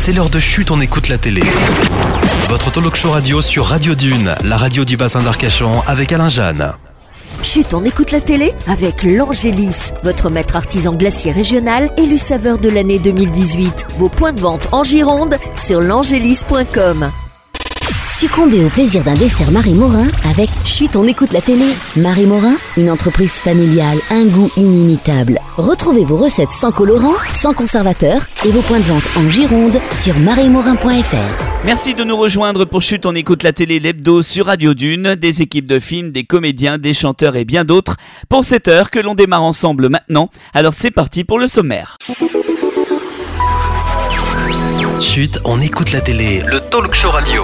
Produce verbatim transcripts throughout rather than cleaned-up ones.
c'est l'heure de Chut, on écoute la télé. Votre talk show radio sur Radio Dune, la radio du bassin d'Arcachon avec Alain Jeanne. Chut, on écoute la télé avec l'Angélis, votre maître artisan glacier régional élu saveur de l'année deux mille dix-huit. Vos points de vente en Gironde sur l'angélis point com. Succombez au plaisir d'un dessert Marie Morin avec Chut, on écoute la télé. Marie Morin, une entreprise familiale, un goût inimitable. Retrouvez vos recettes sans colorant, sans conservateur et vos points de vente en Gironde sur marie morin point f r. Merci de nous rejoindre pour Chut, on écoute la télé, l'hebdo sur Radio Dune, des équipes de films, des comédiens, des chanteurs et bien d'autres pour cette heure que l'on démarre ensemble maintenant. Alors c'est parti pour le sommaire. Chut, on écoute la télé, le talk show radio.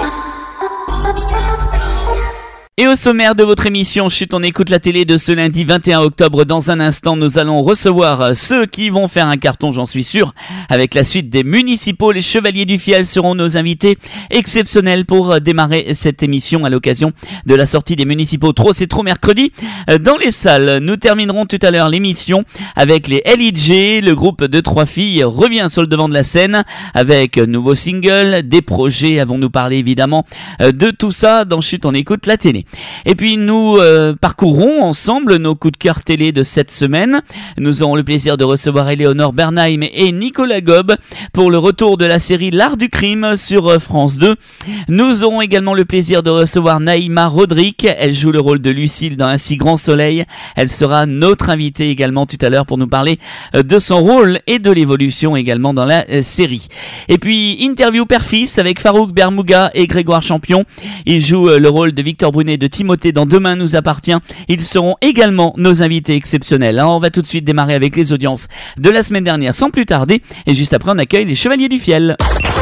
Et au sommaire de votre émission Chut, on écoute la télé de ce lundi vingt et un octobre. Dans un instant, nous allons recevoir ceux qui vont faire un carton, j'en suis sûr. Avec la suite des municipaux, les Chevaliers du Fiel seront nos invités exceptionnels pour démarrer cette émission à l'occasion de la sortie des municipaux Trop c'est trop mercredi dans les salles. Nous terminerons tout à l'heure l'émission avec les L I J. Le groupe de trois filles revient sur le devant de la scène avec nouveaux singles, des projets. Avons-nous parlé évidemment de tout ça dans Chut, on écoute la télé. Et puis nous euh, parcourrons ensemble nos coups de cœur télé de cette semaine. Nous aurons le plaisir de recevoir Éléonore Bernheim et Nicolas Gob pour le retour de la série L'Art du Crime sur France deux. Nous aurons également le plaisir de recevoir Naïma Rodrigue. Elle joue le rôle de Lucille dans Un si grand soleil. Elle sera notre invitée également tout à l'heure pour nous parler de son rôle et de l'évolution également dans la euh, série. Et puis interview père-fils avec Farouk Bermouga et Grégoire Champion. Ils jouent euh, le rôle de Victor Brunet de Timothée dans Demain nous appartient. Ils seront également nos invités exceptionnels. Alors, on va tout de suite démarrer avec les audiences de la semaine dernière sans plus tarder. Et juste après, on accueille les Chevaliers du Fiel.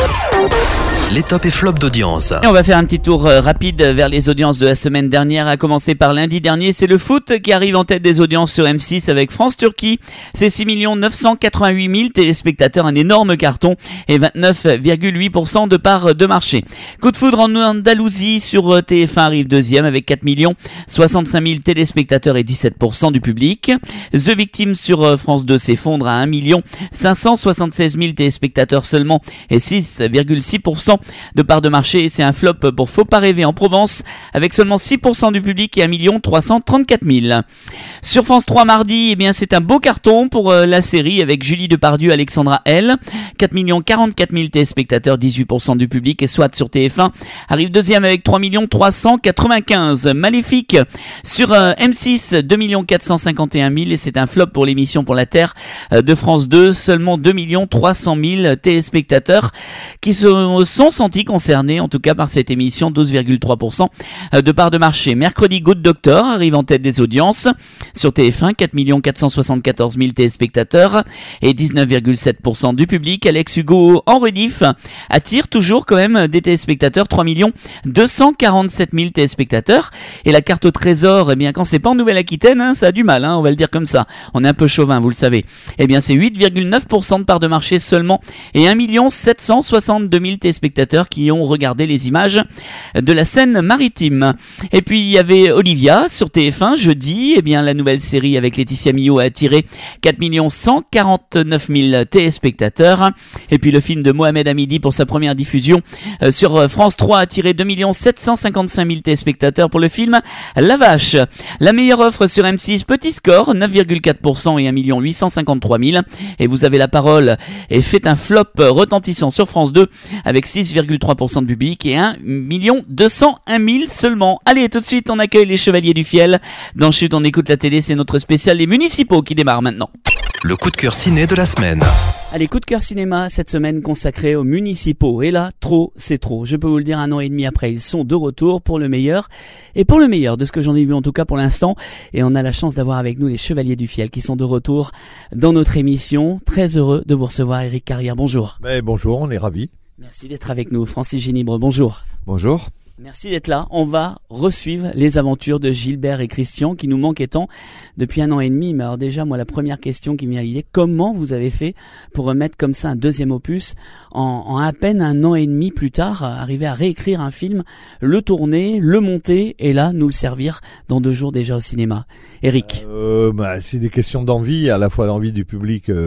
Les tops et flops d'audience. Et on va faire un petit tour euh, rapide vers les audiences de la semaine dernière, à commencer par lundi dernier. C'est le foot qui arrive en tête des audiences sur M six avec France-Turquie. C'est six millions neuf cent quatre-vingt-huit mille téléspectateurs, un énorme carton et vingt-neuf virgule huit pour cent de part de marché. Coup de foudre en Andalousie sur T F un arrive deuxième avec quatre millions soixante-cinq mille téléspectateurs et dix-sept pour cent du public. The Victim sur France deux s'effondre à un million cinq cent soixante-seize mille téléspectateurs seulement et six virgule six pour cent de part de marché. C'est un flop pour Faut pas rêver en Provence avec seulement six pour cent du public et un million trois cent trente-quatre mille. Sur France trois mardi, eh bien c'est un beau carton pour euh, la série avec Julie Depardieu, Alexandra L. quatre millions quarante-quatre mille téléspectateurs, dix-huit pour cent du public et Swat sur T F un arrive deuxième avec trois millions trois cent quatre-vingt-quinze. Maléfique sur euh, M six, deux millions quatre cent cinquante et un mille et c'est un flop pour l'émission Pour la Terre euh, de France deux, seulement deux millions trois cent mille téléspectateurs qui se sont sentis concernés en tout cas par cette émission, douze virgule trois pour cent de part de marché. Mercredi, Good Doctor arrive en tête des audiences sur T F un, quatre millions quatre cent soixante-quatorze mille téléspectateurs et dix-neuf virgule sept pour cent du public. Alex Hugo en rediff attire toujours quand même des téléspectateurs, trois millions deux cent quarante-sept mille téléspectateurs. Et la carte au trésor, eh bien quand c'est pas en Nouvelle-Aquitaine, hein, ça a du mal, hein, on va le dire comme ça. On est un peu chauvin, vous le savez. Eh bien c'est huit virgule neuf pour cent de part de marché seulement et un million sept cent soixante-deux mille téléspectateurs qui ont regardé les images de la Seine-Maritime. Et puis il y avait Olivia sur T F un jeudi. Eh bien la nouvelle série avec Laetitia Millot a attiré quatre millions cent quarante-neuf mille téléspectateurs. Et puis le film de Mohamed Hamidi pour sa première diffusion euh, sur France trois a attiré deux millions sept cent cinquante-cinq mille téléspectateurs pour le film La Vache. La meilleure offre sur M six, petit score, neuf virgule quatre pour cent et un million huit cent cinquante-trois mille. Et Vous avez la parole et fait un flop retentissant sur France deux avec six virgule trois pour cent de public et un million deux cent un mille seulement. Allez, tout de suite, on accueille les Chevaliers du Fiel. Dans Chut, on écoute la télé, c'est notre spécial Les Municipaux qui démarre maintenant. Le coup de cœur ciné de la semaine. Allez, coup de cœur cinéma cette semaine consacré aux municipaux. Et là, trop, c'est trop. Je peux vous le dire, un an et demi après, ils sont de retour pour le meilleur. Et pour le meilleur de ce que j'en ai vu en tout cas pour l'instant. Et on a la chance d'avoir avec nous les Chevaliers du Fiel qui sont de retour dans notre émission. Très heureux de vous recevoir, Éric Carrière. Bonjour. Ben, bonjour, on est ravis. Merci d'être avec nous. Francis Génibre, bonjour. Bonjour. Merci d'être là. On va resuivre les aventures de Gilbert et Christian qui nous manquaient tant depuis un an et demi. Mais alors déjà, moi, la première question qui me vient à l'idée, comment vous avez fait pour remettre comme ça un deuxième opus en, en à peine un an et demi plus tard, arriver à réécrire un film, le tourner, le monter et là, nous le servir dans deux jours déjà au cinéma. Éric. Euh, bah, c'est des questions d'envie, à la fois l'envie du public euh,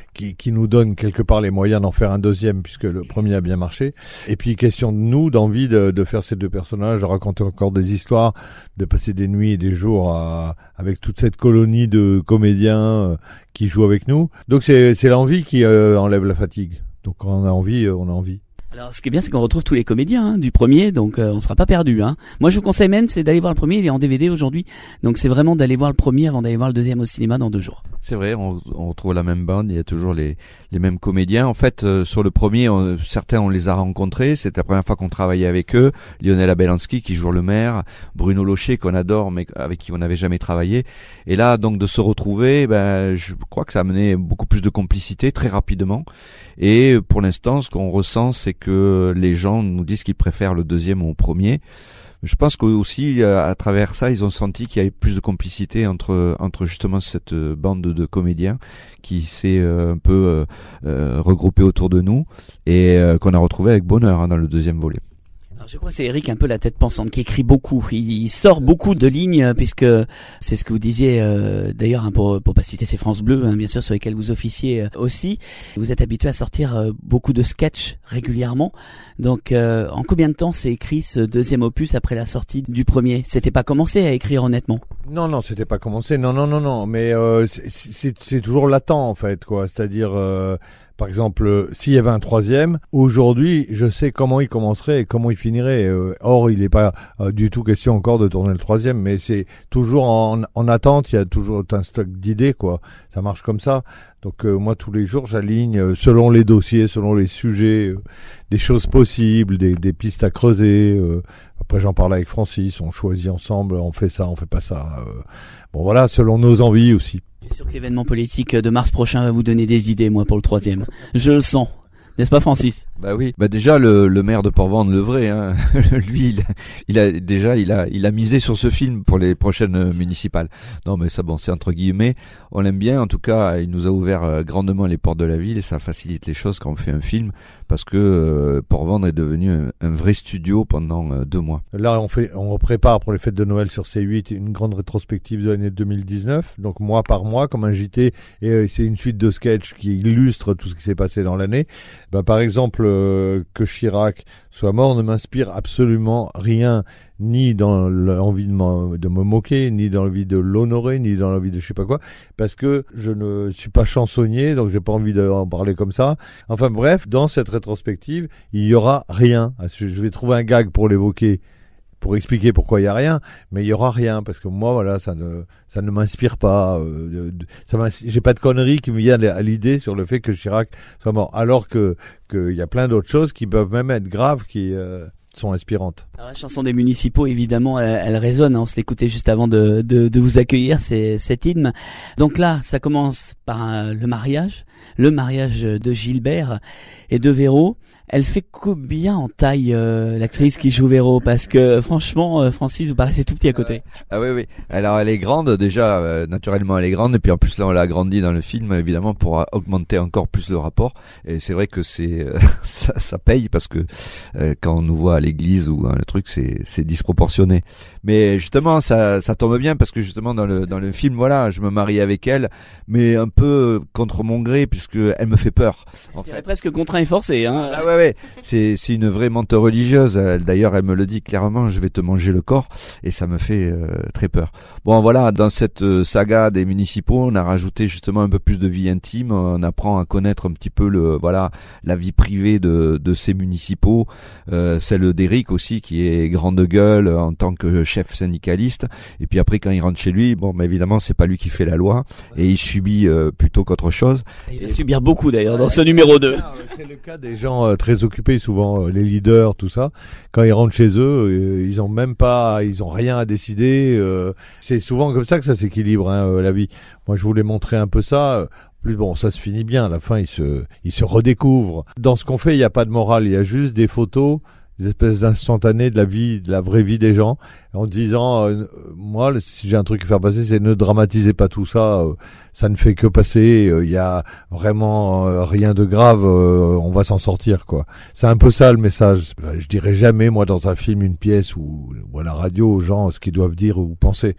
qui, qui nous donne quelque part les moyens d'en faire un deuxième puisque le premier a bien marché. Et puis question de nous, d'envie de, de faire ces deux personnages, de raconter encore des histoires, de passer des nuits et des jours à, avec toute cette colonie de comédiens euh, qui jouent avec nous. Donc c'est, c'est l'envie qui euh, enlève la fatigue. Donc quand on a envie, euh, on a envie. Alors, ce qui est bien, c'est qu'on retrouve tous les comédiens hein, du premier, donc euh, on sera pas perdu. Hein. Moi, je vous conseille même, c'est d'aller voir le premier. Il est en D V D aujourd'hui, donc c'est vraiment d'aller voir le premier avant d'aller voir le deuxième au cinéma dans deux jours. C'est vrai, on, on retrouve la même bande, il y a toujours les, les mêmes comédiens. En fait, euh, sur le premier, on, certains on les a rencontrés, c'était la première fois qu'on travaillait avec eux. Lionel Abelansky qui joue le maire, Bruno Locher qu'on adore, mais avec qui on n'avait jamais travaillé. Et là, donc de se retrouver, ben, je crois que ça a amené beaucoup plus de complicité très rapidement. Et pour l'instant, ce qu'on ressent, c'est que les gens nous disent qu'ils préfèrent le deuxième au premier. Je pense qu'aussi, à travers ça, ils ont senti qu'il y avait plus de complicité entre entre justement cette bande de, de comédiens qui s'est euh, un peu euh, regroupée autour de nous et euh, qu'on a retrouvé avec bonheur hein, dans le deuxième volet. Je crois que c'est Eric un peu la tête pensante qui écrit beaucoup. Il, il sort beaucoup de lignes puisque c'est ce que vous disiez euh, d'ailleurs hein, pour pour pas citer ces France Bleu hein, bien sûr sur lesquelles vous officiez euh, aussi. Vous êtes habitué à sortir euh, beaucoup de sketchs régulièrement. Donc euh, en combien de temps s'est écrit ce deuxième opus après la sortie du premier ? C'était pas commencé à écrire honnêtement ? Non non, c'était pas commencé. Non non non non, mais euh, c'est, c'est c'est toujours latent en fait quoi. C'est-à-dire euh, par exemple, s'il y avait un troisième, aujourd'hui, je sais comment il commencerait et comment il finirait. Euh, or, il n'est pas euh, du tout question encore de tourner le troisième, mais c'est toujours en, en attente. Il y a toujours un stock d'idées, quoi. Ça marche comme ça. Donc euh, moi, tous les jours, j'aligne euh, selon les dossiers, selon les sujets, euh, des choses possibles, des, des pistes à creuser. Euh, après, j'en parle avec Francis. On choisit ensemble. On fait ça, on fait pas ça. Euh, bon, voilà, selon nos envies aussi. Je suis sûr que l'événement politique de mars prochain va vous donner des idées, moi, pour le troisième. Je le sens. N'est-ce pas, Francis ? Bah oui. Bah déjà le, le maire de Port-Vendres, le vrai, hein. Lui, il, il a déjà, il a, il a misé sur ce film pour les prochaines municipales. Non, mais ça, bon, c'est entre guillemets. On l'aime bien. En tout cas, il nous a ouvert grandement les portes de la ville et ça facilite les choses quand on fait un film parce que euh, Port-Vendres est devenu un, un vrai studio pendant euh, deux mois. Là, on fait, on prépare pour les fêtes de Noël sur C huit une grande rétrospective de l'année deux mille dix-neuf. Donc mois par mois, comme un J T, et euh, c'est une suite de sketchs qui illustre tout ce qui s'est passé dans l'année. Bah, par exemple, euh, que Chirac soit mort ne m'inspire absolument rien, ni dans l'envie de, de me moquer, ni dans l'envie de l'honorer, ni dans l'envie de je sais pas quoi, parce que je ne suis pas chansonnier, donc j'ai pas envie d'en parler comme ça. Enfin bref, dans cette rétrospective, il y aura rien. Je vais trouver un gag pour l'évoquer, pour expliquer pourquoi il y a rien, mais il y aura rien parce que moi voilà ça ne ça ne m'inspire pas. Euh, ça j'ai pas de conneries qui me viennent à l'idée sur le fait que Chirac soit mort, alors que qu'il y a plein d'autres choses qui peuvent même être graves qui euh, sont inspirantes. Alors, la chanson des municipaux, évidemment, elle, elle résonne. Hein, on se l'écoutait juste avant de, de, de vous accueillir, c'est cet hymne. Donc là, ça commence par un, le mariage, le mariage de Gilbert et de Véro. Elle fait combien en taille euh, l'actrice qui joue Véro ? Parce que franchement, euh, Francis, vous paraissez tout petit à côté. Ah oui, oui. Alors elle est grande déjà, euh, naturellement elle est grande. Et puis en plus là on l'a agrandie dans le film, évidemment pour augmenter encore plus le rapport. Et c'est vrai que c'est euh, ça, ça paye parce que euh, quand on nous voit à l'église ou hein, le truc, c'est c'est disproportionné. Mais justement ça ça tombe bien parce que justement dans le dans le film, voilà, je me marie avec elle, mais un peu contre mon gré puisque elle me fait peur. En fait, presque contraint et forcé, hein. Ah ouais. Ouais, c'est c'est une vraie menteuse religieuse. D'ailleurs, elle me le dit clairement, je vais te manger le corps, et ça me fait euh, très peur. Bon, voilà, dans cette euh, saga des municipaux, on a rajouté justement un peu plus de vie intime. On apprend à connaître un petit peu le voilà la vie privée de de ces municipaux, euh, celle d'Éric aussi qui est grande gueule en tant que chef syndicaliste. Et puis après, quand il rentre chez lui, bon, bah, évidemment, c'est pas lui qui fait la loi, et il subit euh, plutôt qu'autre chose. Et il va subir beaucoup d'ailleurs dans ce numéro deux. C'est le cas des gens euh, très occupés, souvent euh, les leaders, tout ça. Quand ils rentrent chez eux, euh, ils ont même pas, ils ont rien à décider. Euh, c'est souvent comme ça que ça s'équilibre, hein, euh, la vie. Moi, je voulais montrer un peu ça. Plus bon, ça se finit bien. À la fin, ils se, ils se redécouvrent. Dans ce qu'on fait, il n'y a pas de morale. Il y a juste des photos, des espèces d'instantanés de la vie, de la vraie vie des gens, en disant, euh, moi, si j'ai un truc à faire passer, c'est ne dramatisez pas tout ça, euh, ça ne fait que passer, il euh, y a vraiment euh, rien de grave, euh, on va s'en sortir, quoi. C'est un peu ça le message. Je dirais jamais, moi, dans un film, une pièce ou, ou à la radio aux gens ce qu'ils doivent dire ou penser. Je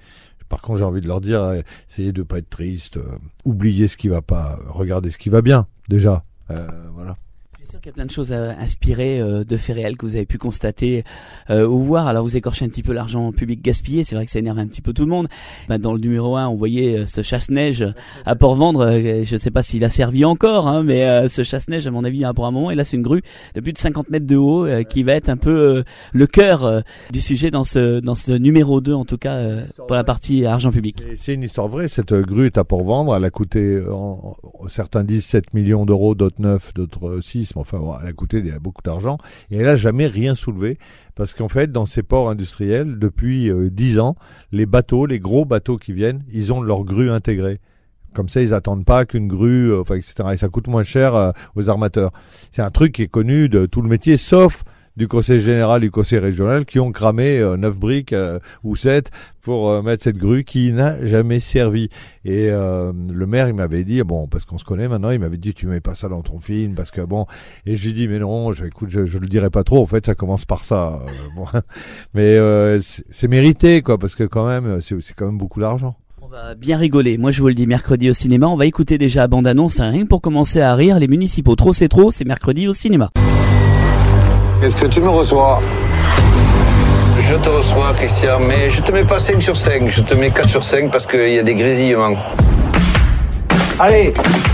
Par contre, j'ai envie de leur dire, euh, essayez de pas être triste, euh, oubliez ce qui va pas, regardez ce qui va bien, déjà. Euh, voilà. Je suis sûr qu'il y a plein de choses à inspirer euh, de faits réels que vous avez pu constater euh, ou voir. Alors vous écorchez un petit peu l'argent public gaspillé, c'est vrai que ça énerve un petit peu tout le monde. Bah, dans le numéro un, on voyait euh, ce chasse-neige à Port-Vendre, euh, je sais pas s'il a servi encore, hein, mais euh, ce chasse-neige à mon avis pour un moment, et là c'est une grue de plus de cinquante mètres de haut euh, qui va être un peu euh, le cœur euh, du sujet dans ce dans ce numéro deux en tout cas euh, pour la partie argent public. C'est, c'est une histoire vraie, cette grue est à Port-Vendre, elle a coûté, en, en, certains disent sept millions d'euros, d'autres neuf, d'autres six, mais enfin bon, elle a coûté il y a beaucoup d'argent et elle a jamais rien soulevé parce qu'en fait dans ces ports industriels depuis euh, dix ans les bateaux, les gros bateaux qui viennent, ils ont leur grue intégrée. Comme ça, ils attendent pas qu'une grue, euh, enfin, et cetera. Et ça coûte moins cher euh, aux armateurs. C'est un truc qui est connu de tout le métier, sauf du conseil général, du conseil régional, qui ont cramé euh, neuf briques euh, ou sept pour euh, mettre cette grue qui n'a jamais servi. Et euh, le maire, il m'avait dit, bon, parce qu'on se connaît maintenant, il m'avait dit, tu mets pas ça dans ton film, parce que bon. Et je lui dis, mais non, je, écoute, je, je le dirai pas trop. En fait, ça commence par ça. Euh, bon. Mais euh, c'est, c'est mérité, quoi, parce que quand même, c'est, c'est quand même beaucoup d'argent. On va bien rigoler. Moi, je vous le dis, mercredi au cinéma, on va écouter déjà la bande-annonce, rien que pour commencer à rire. Les municipaux, trop c'est trop, c'est mercredi au cinéma. Est-ce que tu me reçois? Je te reçois, Christian, mais je te mets pas cinq sur cinq, je te mets quatre sur cinq parce qu'il y a des grésillements. Allez!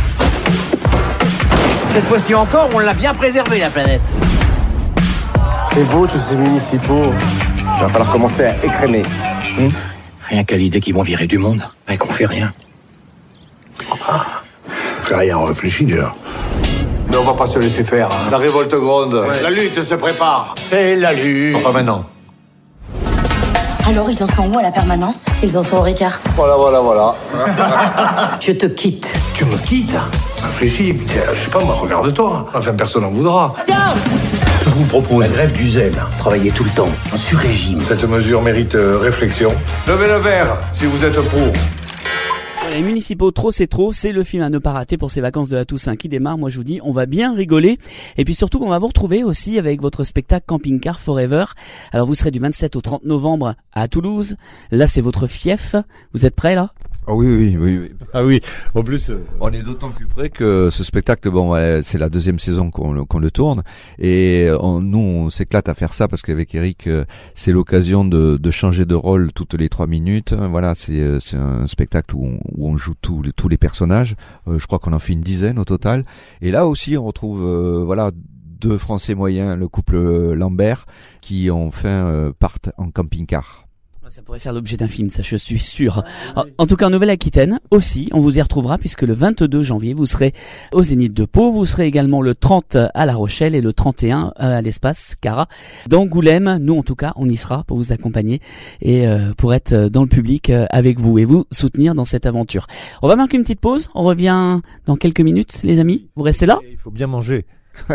Cette fois-ci encore, on l'a bien préservé, la planète. C'est beau, tous ces municipaux. Il va falloir commencer à écrémer. Hum Rien qu'à l'idée qu'ils vont virer du monde, et qu'on fait rien. Enfin, faire rien, on réfléchit déjà. Mais on va pas se laisser faire. Hein. La révolte gronde. Ouais. La lutte se prépare. C'est la lutte. Pas maintenant. Alors, ils en sont où à la permanence? Ils en sont au Ricard. Voilà, voilà, voilà. Je te quitte. Tu me quittes? Réfléchis, putain, je sais pas, moi, regarde-toi. Enfin, personne n'en voudra. Tiens! Je vous propose la grève du zèle. Travailler tout le temps, en sur-régime. Cette mesure mérite euh, réflexion. Levez le verre, si vous êtes pour. Les municipaux, trop c'est trop, c'est le film à ne pas rater pour ces vacances de la Toussaint qui démarrent. Moi je vous dis, on va bien rigoler. Et puis surtout qu'on va vous retrouver aussi avec votre spectacle Camping Car Forever. Alors vous serez du vingt-sept au trente novembre à Toulouse. Là c'est votre fief. Vous êtes prêts là? Ah oui, oui, oui, oui. Ah oui, en plus... Euh... On est d'autant plus près que ce spectacle, bon, ouais, c'est la deuxième saison qu'on, qu'on le tourne, et on, nous, on s'éclate à faire ça parce qu'avec Eric, euh, c'est l'occasion de, de changer de rôle toutes les trois minutes. Voilà, c'est, c'est un spectacle où on, où on joue tous les, tous les personnages. Euh, je crois qu'on en fait une dizaine au total. Et là aussi, on retrouve, euh, voilà, deux Français moyens, le couple Lambert, qui enfin euh, partent en camping-car. Ça pourrait faire l'objet d'un film, ça je suis sûr. En tout cas en Nouvelle-Aquitaine aussi, on vous y retrouvera puisque le vingt-deux janvier vous serez au Zénith de Pau, vous serez également le trente à La Rochelle et le trente et un à l'Espace Cara. D'Angoulême, nous en tout cas on y sera pour vous accompagner et euh, pour être dans le public euh, avec vous et vous soutenir dans cette aventure. On va marquer une petite pause, on revient dans quelques minutes les amis, vous restez là? Il faut bien manger.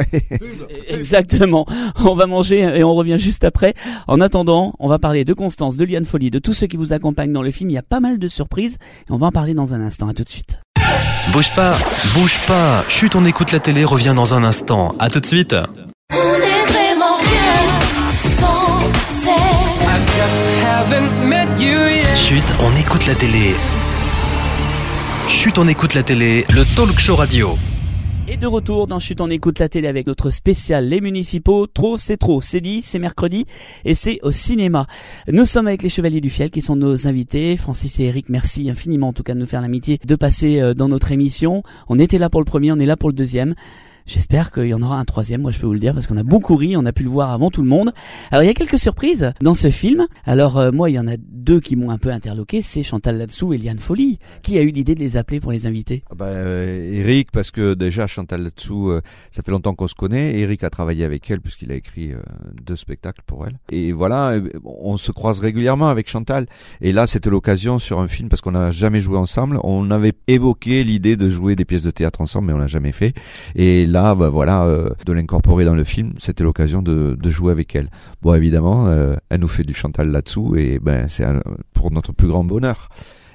Exactement, on va manger et on revient juste après. En attendant, on va parler de Constance, de Liane Folly, de tous ceux qui vous accompagnent dans le film. Il y a pas mal de surprises et on va en parler dans un instant. À tout de suite. Bouge pas, bouge pas. Chut, on écoute la télé, revient dans un instant. À tout de suite. On est vraiment bien sans Chut, on écoute la télé. Chut, on écoute la télé, le talk show radio. Et de retour dans Chut, on écoute la télé avec notre spécial Les Municipaux. Trop, c'est trop. C'est dit, c'est mercredi et c'est au cinéma. Nous sommes avec les Chevaliers du Fiel qui sont nos invités. Francis et Eric, merci infiniment en tout cas de nous faire l'amitié de passer dans notre émission. On était là pour le premier, on est là pour le deuxième. J'espère qu'il y en aura un troisième, moi je peux vous le dire, parce qu'on a beaucoup ri, on a pu le voir avant tout le monde. Alors il y a quelques surprises dans ce film. Alors euh, moi il y en a deux qui m'ont un peu interloqué, c'est Chantal Latsou et Liane Folly. Qui a eu l'idée de les appeler pour les inviter? Bah, euh, Eric, parce que déjà Chantal Latsou, euh, ça fait longtemps qu'on se connaît. Eric a travaillé avec elle puisqu'il a écrit euh, deux spectacles pour elle. Et voilà, euh, on se croise régulièrement avec Chantal. Et là c'était l'occasion sur un film, parce qu'on n'a jamais joué ensemble. On avait évoqué l'idée de jouer des pièces de théâtre ensemble, mais on l'a jamais fait. Et là Là, bah voilà, euh, de l'incorporer dans le film, c'était l'occasion de, de jouer avec elle. Bon, évidemment, euh, elle nous fait du Chantal là-dessous et ben c'est pour notre plus grand bonheur.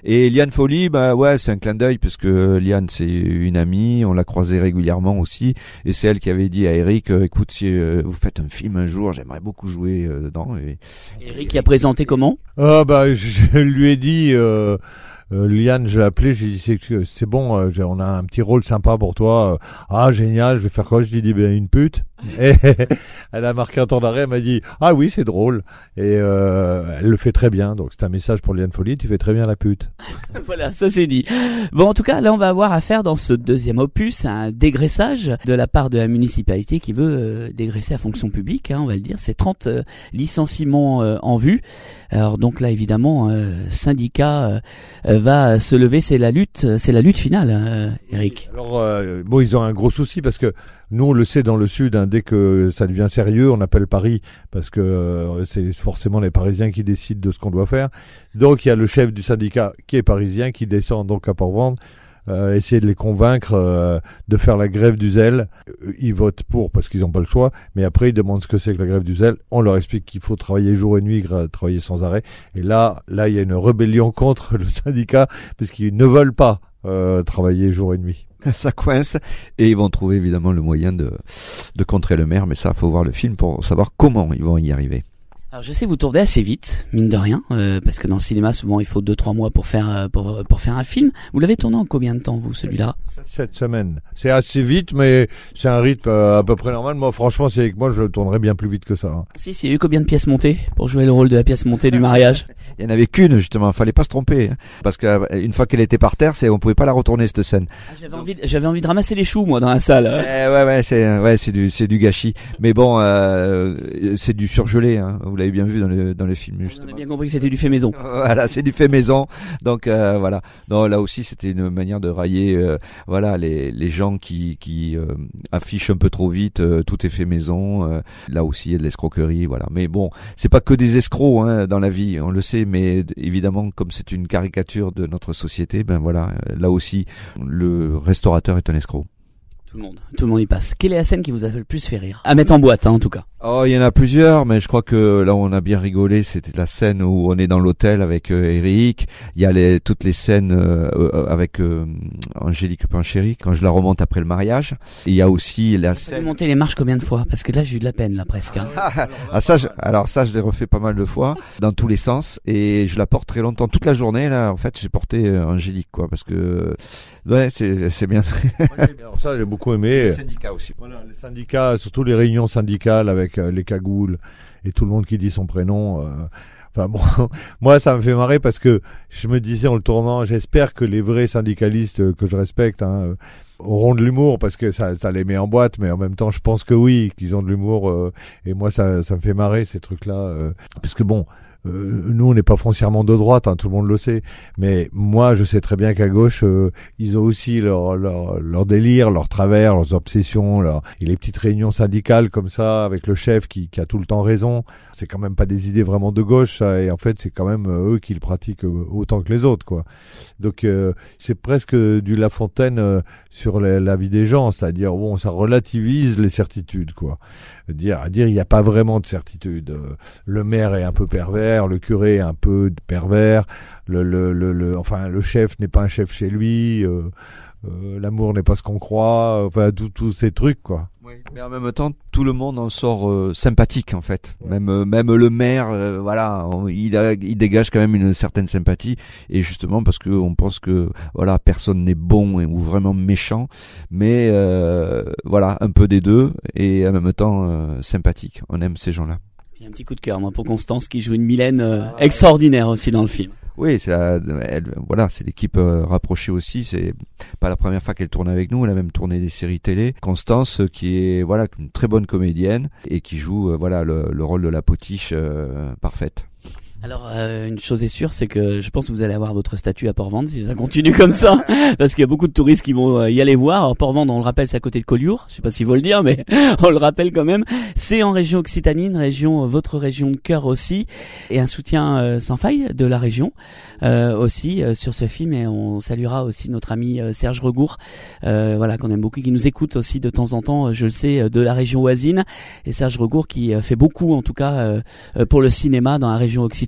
Et Liane Folly, bah ouais, c'est un clin d'œil parce que Liane c'est une amie, on l'a croisée régulièrement aussi, et c'est elle qui avait dit à Eric, euh, écoute, si euh, vous faites un film un jour, j'aimerais beaucoup jouer euh, dedans. Et, Eric qui a présenté comment? Ah bah je lui ai dit. Euh... Euh, Liane, je l'ai appelé, j'ai dit c'est, c'est bon, euh, on a un petit rôle sympa pour toi. Euh, ah génial, je vais faire quoi? Je lui ai dit ben une pute. Et elle a marqué un temps d'arrêt, elle m'a dit ah oui c'est drôle. Et euh, elle le fait très bien, donc c'est un message pour Liane Folly, tu fais très bien la pute. Voilà, ça c'est dit. Bon, en tout cas, là on va avoir affaire dans ce deuxième opus à un dégraissage de la part de la municipalité qui veut euh, dégraisser la fonction publique, hein, on va le dire. C'est trente euh, licenciements euh, en vue. Alors donc là évidemment, euh, syndicat euh, va se lever, c'est la lutte, c'est la lutte finale, euh, Eric. Alors euh, bon, ils ont un gros souci parce que nous on le sait dans le sud, hein, dès que ça devient sérieux, on appelle Paris parce que euh, c'est forcément les Parisiens qui décident de ce qu'on doit faire. Donc il y a le chef du syndicat qui est parisien qui descend donc à Port-Vendre. Euh, essayer de les convaincre euh, de faire la grève du zèle. Euh, ils votent pour parce qu'ils n'ont pas le choix, mais après ils demandent ce que c'est que la grève du zèle. On leur explique qu'il faut travailler jour et nuit, gra- travailler sans arrêt. Et là, là, il y a une rébellion contre le syndicat parce qu'ils ne veulent pas euh, travailler jour et nuit. Ça coince et ils vont trouver évidemment le moyen de de contrer le maire, mais ça, faut voir le film pour savoir comment ils vont y arriver. Alors je sais vous tournez assez vite, mine de rien, euh, parce que dans le cinéma souvent il faut deux trois mois pour faire euh, pour pour faire un film. Vous l'avez tourné en combien de temps vous celui-là? Sept semaines. C'est assez vite, mais c'est un rythme euh, à peu près normal. Moi, franchement, c'est avec moi, je le tournerais bien plus vite que ça. Hein. Si, si, il y a eu combien de pièces montées pour jouer le rôle de la pièce montée du mariage? Il y en avait qu'une justement, fallait pas se tromper, hein, parce qu'une fois qu'elle était par terre, c'est on pouvait pas la retourner cette scène. Ah, j'avais envie, de, j'avais envie de ramasser les choux moi dans la salle. Eh, ouais, ouais, c'est ouais, c'est du c'est du gâchis. Mais bon, euh, c'est du surgelé. Hein, vous l'avez bien vu dans le dans le film. Justement. On a bien compris que c'était du fait maison. Voilà, c'est du fait maison. Donc euh, voilà. Non, là aussi, c'était une manière de railler, euh, voilà, les les gens qui qui euh, affichent un peu trop vite. Euh, tout est fait maison. Euh, là aussi, il y a de l'escroquerie, voilà. Mais bon, c'est pas que des escrocs hein, dans la vie, on le sait. Mais évidemment, comme c'est une caricature de notre société, ben voilà, là aussi, le restaurateur est un escroc. Tout le monde, tout le monde y passe. Quelle est la scène qui vous a le plus fait rire? À mettre en boîte, hein, en tout cas. Oh, il y en a plusieurs, mais je crois que là où on a bien rigolé, c'était la scène où on est dans l'hôtel avec euh, Eric. Il y a les, toutes les scènes euh, euh, avec euh, Angélique Panchéry, quand je la remonte après le mariage. Et il y a aussi la Vous scène... avez monté les marches combien de fois? Parce que là, j'ai eu de la peine, là, presque. Hein. ah, ça, je... Alors ça, je l'ai refait pas mal de fois, dans tous les sens. Et je la porte très longtemps. Toute la journée, là, en fait, j'ai porté euh, Angélique, quoi, parce que... Ouais, c'est, c'est bien. Alors ça, j'ai beaucoup aimé. Les syndicats aussi. Voilà, les syndicats, surtout les réunions syndicales avec euh, les cagoules et tout le monde qui dit son prénom. Euh, enfin bon, moi ça me fait marrer parce que je me disais en le tournant, j'espère que les vrais syndicalistes euh, que je respecte hein, auront de l'humour parce que ça, ça les met en boîte, mais en même temps je pense que oui, qu'ils ont de l'humour euh, et moi ça, ça me fait marrer ces trucs-là. Euh, parce que bon... Euh, nous, on n'est pas foncièrement de droite, hein, tout le monde le sait. Mais moi, je sais très bien qu'à gauche, euh, ils ont aussi leur, leur, leur délire, leur travers, leurs obsessions. Leur... Et les petites réunions syndicales comme ça, avec le chef qui, qui a tout le temps raison, c'est quand même pas des idées vraiment de gauche, ça. Et en fait, c'est quand même euh, eux qui le pratiquent euh, autant que les autres, quoi. Donc, euh, c'est presque du La Fontaine euh, sur la, la vie des gens, c'est-à-dire bon, ça relativise les certitudes, quoi. Dire, à dire, il n'y a pas vraiment de certitude. Euh, le maire est un peu pervers, le curé est un peu pervers, le, le, le, le enfin, le chef n'est pas un chef chez lui, euh, euh, l'amour n'est pas ce qu'on croit, enfin, tous ces trucs, quoi. Oui, mais en même temps, tout le monde en sort euh, sympathique, en fait. Ouais. Même, euh, même le maire, euh, voilà, on, il, a, il dégage quand même une certaine sympathie, et justement parce que on pense que, voilà, personne n'est bon ou vraiment méchant, mais euh, voilà, un peu des deux, et en même temps euh, sympathique. On aime ces gens-là. Il y a un petit coup de cœur, moi, pour Constance, qui joue une Mylène euh, extraordinaire aussi dans le film. Oui, c'est la, elle, voilà, c'est l'équipe euh, rapprochée aussi. C'est pas la première fois qu'elle tourne avec nous. Elle a même tourné des séries télé. Constance, qui est voilà une très bonne comédienne et qui joue euh, voilà le, le rôle de la potiche euh, parfaite. Alors euh, une chose est sûre, c'est que je pense que vous allez avoir votre statut à Port-Vendre si ça continue comme ça, parce qu'il y a beaucoup de touristes qui vont y aller voir. Alors Port-Vendre, on le rappelle, c'est à côté de Collioure. Je sais pas s'il faut le dire, mais on le rappelle quand même. C'est en région Occitanie, une région, votre région de cœur aussi, et un soutien euh, sans faille de la région euh, aussi euh, sur ce film. Et on saluera aussi notre ami euh, Serge Regour, euh, voilà qu'on aime beaucoup, qui nous écoute aussi de temps en temps, je le sais, de la région voisine. Et Serge Regour qui euh, fait beaucoup, en tout cas, euh, pour le cinéma dans la région Occitanie.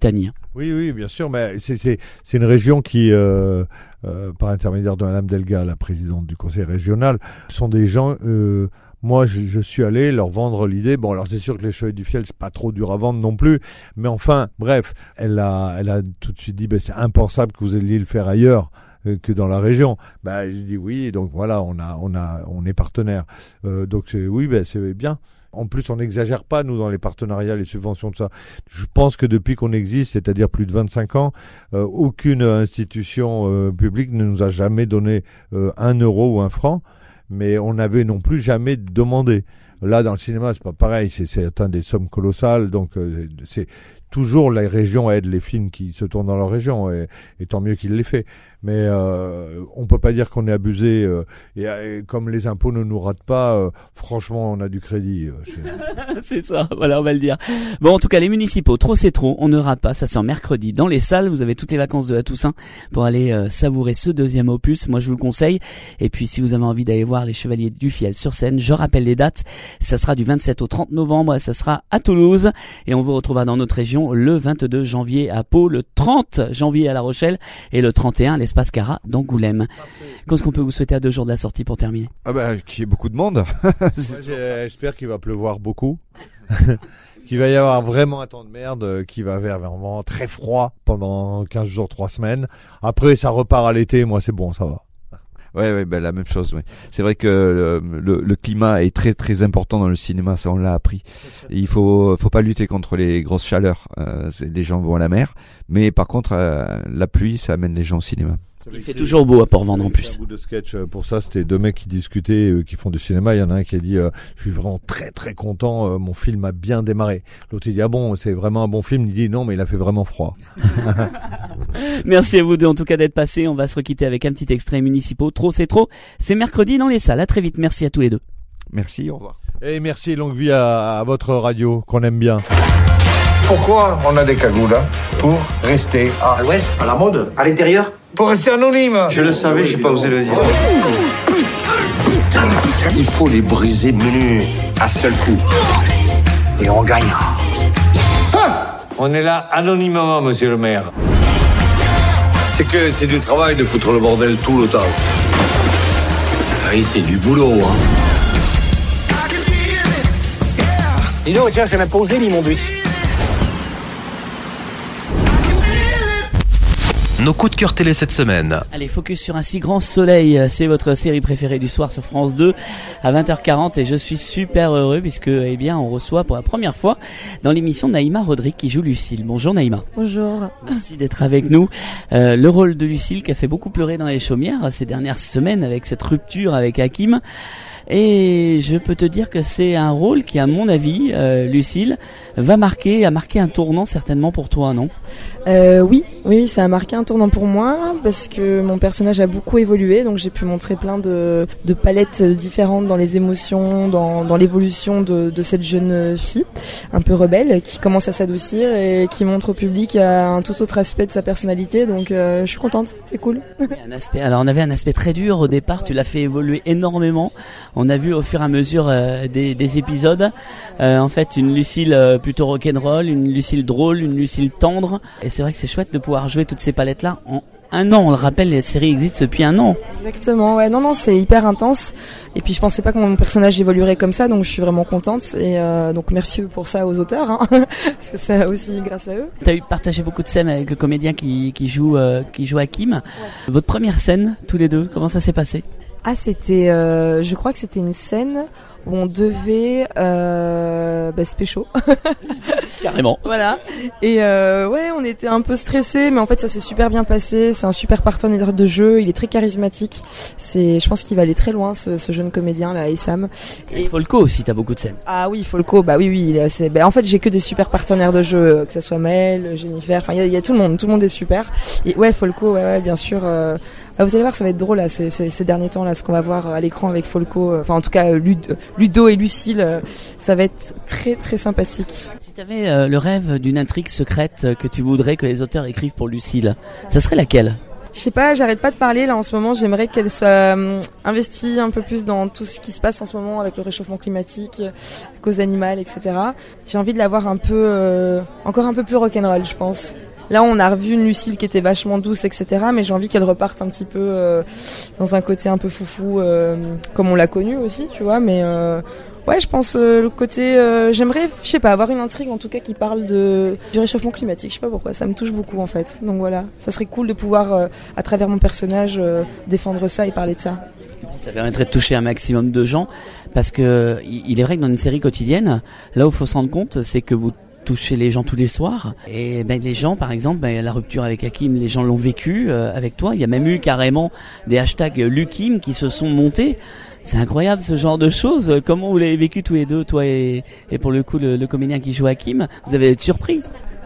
Occitanie. Oui, oui, bien sûr, mais c'est, c'est, c'est une région qui, euh, euh, par intermédiaire de Madame Delga, la présidente du conseil régional, sont des gens... Euh, moi, je, je suis allé leur vendre l'idée. Bon, alors c'est sûr que les Chevaliers du Fiel, c'est pas trop dur à vendre non plus, mais enfin, bref, elle a, elle a tout de suite dit, ben, c'est impensable que vous alliez le faire ailleurs que dans la région. Bah, j'ai dit oui, et donc voilà, on a, on a, on est partenaire. Euh, donc c'est, oui, ben c'est bien. En plus, on n'exagère pas, nous, dans les partenariats, les subventions, tout ça. Je pense que depuis qu'on existe, c'est-à-dire plus de vingt-cinq ans, euh, aucune institution euh, publique ne nous a jamais donné euh, un euro ou un franc, mais on n'avait non plus jamais demandé. Là, dans le cinéma, c'est pas pareil, c'est, c'est atteint des sommes colossales, donc euh, c'est toujours la région aide les films qui se tournent dans leur région, et, et tant mieux qu'il les fait. Mais euh, on peut pas dire qu'on est abusé, euh, et, et comme les impôts ne nous ratent pas, euh, franchement, on a du crédit. Euh, chez... C'est ça, voilà, on va le dire. Bon, en tout cas, les municipaux, trop c'est trop, on ne rate pas, ça sort mercredi dans les salles, vous avez toutes les vacances de la Toussaint pour aller euh, savourer ce deuxième opus, moi je vous le conseille. Et puis si vous avez envie d'aller voir les Chevaliers du Fiel sur scène, je rappelle les dates, ça sera du vingt-sept au trente novembre, ça sera à Toulouse, et on vous retrouvera dans notre région le vingt-deux janvier à Pau, le trente janvier à La Rochelle, et le trente et un à l'Espace Cara d'Angoulême. Qu'est-ce qu'on peut vous souhaiter à deux jours de la sortie pour terminer? Ah bah, qu'il y ait beaucoup de monde. Moi, j'espère qu'il va pleuvoir beaucoup. Qu'il va y avoir vraiment un temps de merde, qu'il va faire vraiment très froid pendant quinze jours, trois semaines. Après, ça repart à l'été, moi c'est bon, ça va. Ouais, ouais, ben la même chose. Ouais. C'est vrai que le, le, le climat est très très important dans le cinéma, ça on l'a appris. Et il faut faut pas lutter contre les grosses chaleurs. Euh, c'est, les gens vont à la mer, mais par contre euh, la pluie, ça amène les gens au cinéma. Il fait toujours beau à Port-Vendres en plus. Un bout de sketch pour ça, c'était deux mecs qui discutaient, euh, qui font du cinéma. Il y en a un qui a dit euh, je suis vraiment très très content, euh, mon film a bien démarré. L'autre il dit ah bon, c'est vraiment un bon film. Il dit non, mais il a fait vraiment froid. Merci à vous deux en tout cas d'être passés. On va se requitter avec un petit extrait municipaux. Trop c'est trop. C'est mercredi dans les salles. À très vite. Merci à tous les deux. Merci, au revoir. Et merci et longue vie à, à votre radio qu'on aime bien. Pourquoi on a des cagoules hein? Pour rester à l'ouest, à la mode, à l'intérieur. Pour rester anonyme. Je le savais, j'ai pas osé le dire. Il faut les briser menus à seul coup. Et on gagnera. Ah, on est là anonymement, monsieur le maire. C'est que c'est du travail de foutre le bordel tout le temps. Oui, c'est du boulot, hein. Dis donc, tiens, j'ai même posé l'immondus. Nos coups de cœur télé cette semaine. Allez, focus sur Un si grand soleil, c'est votre série préférée du soir sur France deux à vingt heures quarante et je suis super heureux puisque eh bien on reçoit pour la première fois dans l'émission Naïma Rodrigue qui joue Lucille. Bonjour Naïma. Bonjour. Merci d'être avec nous. Euh, le rôle de Lucille qui a fait beaucoup pleurer dans les chaumières ces dernières semaines avec cette rupture avec Hakim. Et je peux te dire que c'est un rôle qui, à mon avis, euh, Lucille, va marquer, a marqué un tournant certainement pour toi, non ? euh, Oui, oui, ça a marqué un tournant pour moi parce que mon personnage a beaucoup évolué, donc j'ai pu montrer plein de, de palettes différentes dans les émotions, dans, dans l'évolution de, de cette jeune fille, un peu rebelle, qui commence à s'adoucir et qui montre au public un tout autre aspect de sa personnalité. Donc euh, je suis contente, c'est cool. Un aspect, alors on avait un aspect très dur au départ, tu l'as fait évoluer énormément. On a vu au fur et à mesure euh, des, des épisodes, euh, en fait, une Lucille euh, plutôt rock'n'roll, une Lucille drôle, une Lucille tendre. Et c'est vrai que c'est chouette de pouvoir jouer toutes ces palettes-là en un an. On le rappelle, les séries existent depuis un an. Exactement, ouais, non, non, c'est hyper intense. Et puis je pensais pas que mon personnage évoluerait comme ça, donc je suis vraiment contente. Et euh, donc merci pour ça aux auteurs, hein, parce que c'est aussi grâce à eux. T'as eu partagé beaucoup de scènes avec le comédien qui, qui joue, euh, qui joue Hakim. Ouais. Votre première scène, tous les deux, comment ça s'est passé ? Ah, c'était, euh, je crois que c'était une scène où on devait euh, bah, se pécho. Carrément. Voilà. Et euh, ouais, on était un peu stressés, mais en fait ça s'est super bien passé. C'est un super partenaire de jeu. Il est très charismatique. C'est, je pense qu'il va aller très loin, ce, ce jeune comédien là, Essam. Et Folco aussi, t'as beaucoup de scènes. Ah oui, Folco. Bah oui, oui. Il est assez... bah, en fait, j'ai que des super partenaires de jeu, que ça soit Maël, Jennifer. Enfin, il y a, y a tout le monde. Tout le monde est super. Et ouais, Folco. Ouais, ouais, bien sûr. Euh... Ah, vous allez voir, ça va être drôle là, ces, ces, ces derniers temps là, ce qu'on va voir à l'écran avec Folco, enfin en tout cas Lud, Ludo et Lucille, ça va être très très sympathique. Si tu avais euh, le rêve d'une intrigue secrète que tu voudrais que les auteurs écrivent pour Lucille, ça serait laquelle ? Je sais pas, j'arrête pas de parler là en ce moment. J'aimerais qu'elle soit euh, investie un peu plus dans tout ce qui se passe en ce moment avec le réchauffement climatique, la cause animale, et cetera. J'ai envie de la voir un peu, euh, encore un peu plus rock'n'roll, je pense. Là, on a revu une Lucille qui était vachement douce, et cetera. Mais j'ai envie qu'elle reparte un petit peu euh, dans un côté un peu foufou, euh, comme on l'a connu aussi, tu vois. Mais euh, ouais, je pense euh, le côté. Euh, j'aimerais, je sais pas, avoir une intrigue en tout cas qui parle de du réchauffement climatique. Je sais pas pourquoi, ça me touche beaucoup en fait. Donc voilà, ça serait cool de pouvoir, euh, à travers mon personnage, euh, défendre ça et parler de ça. Ça permettrait de toucher un maximum de gens, parce que il est vrai que dans une série quotidienne, là où il faut se rendre compte, c'est que vous toucher les gens tous les soirs, et ben les gens, par exemple, ben, la rupture avec Hakim, les gens l'ont vécu euh, avec toi. Il y a même eu carrément des hashtags Lukim qui se sont montés. C'est incroyable ce genre de choses. Comment vous l'avez vécu tous les deux, toi et, et pour le coup le, le comédien qui joue Hakim? Vous avez été surpris?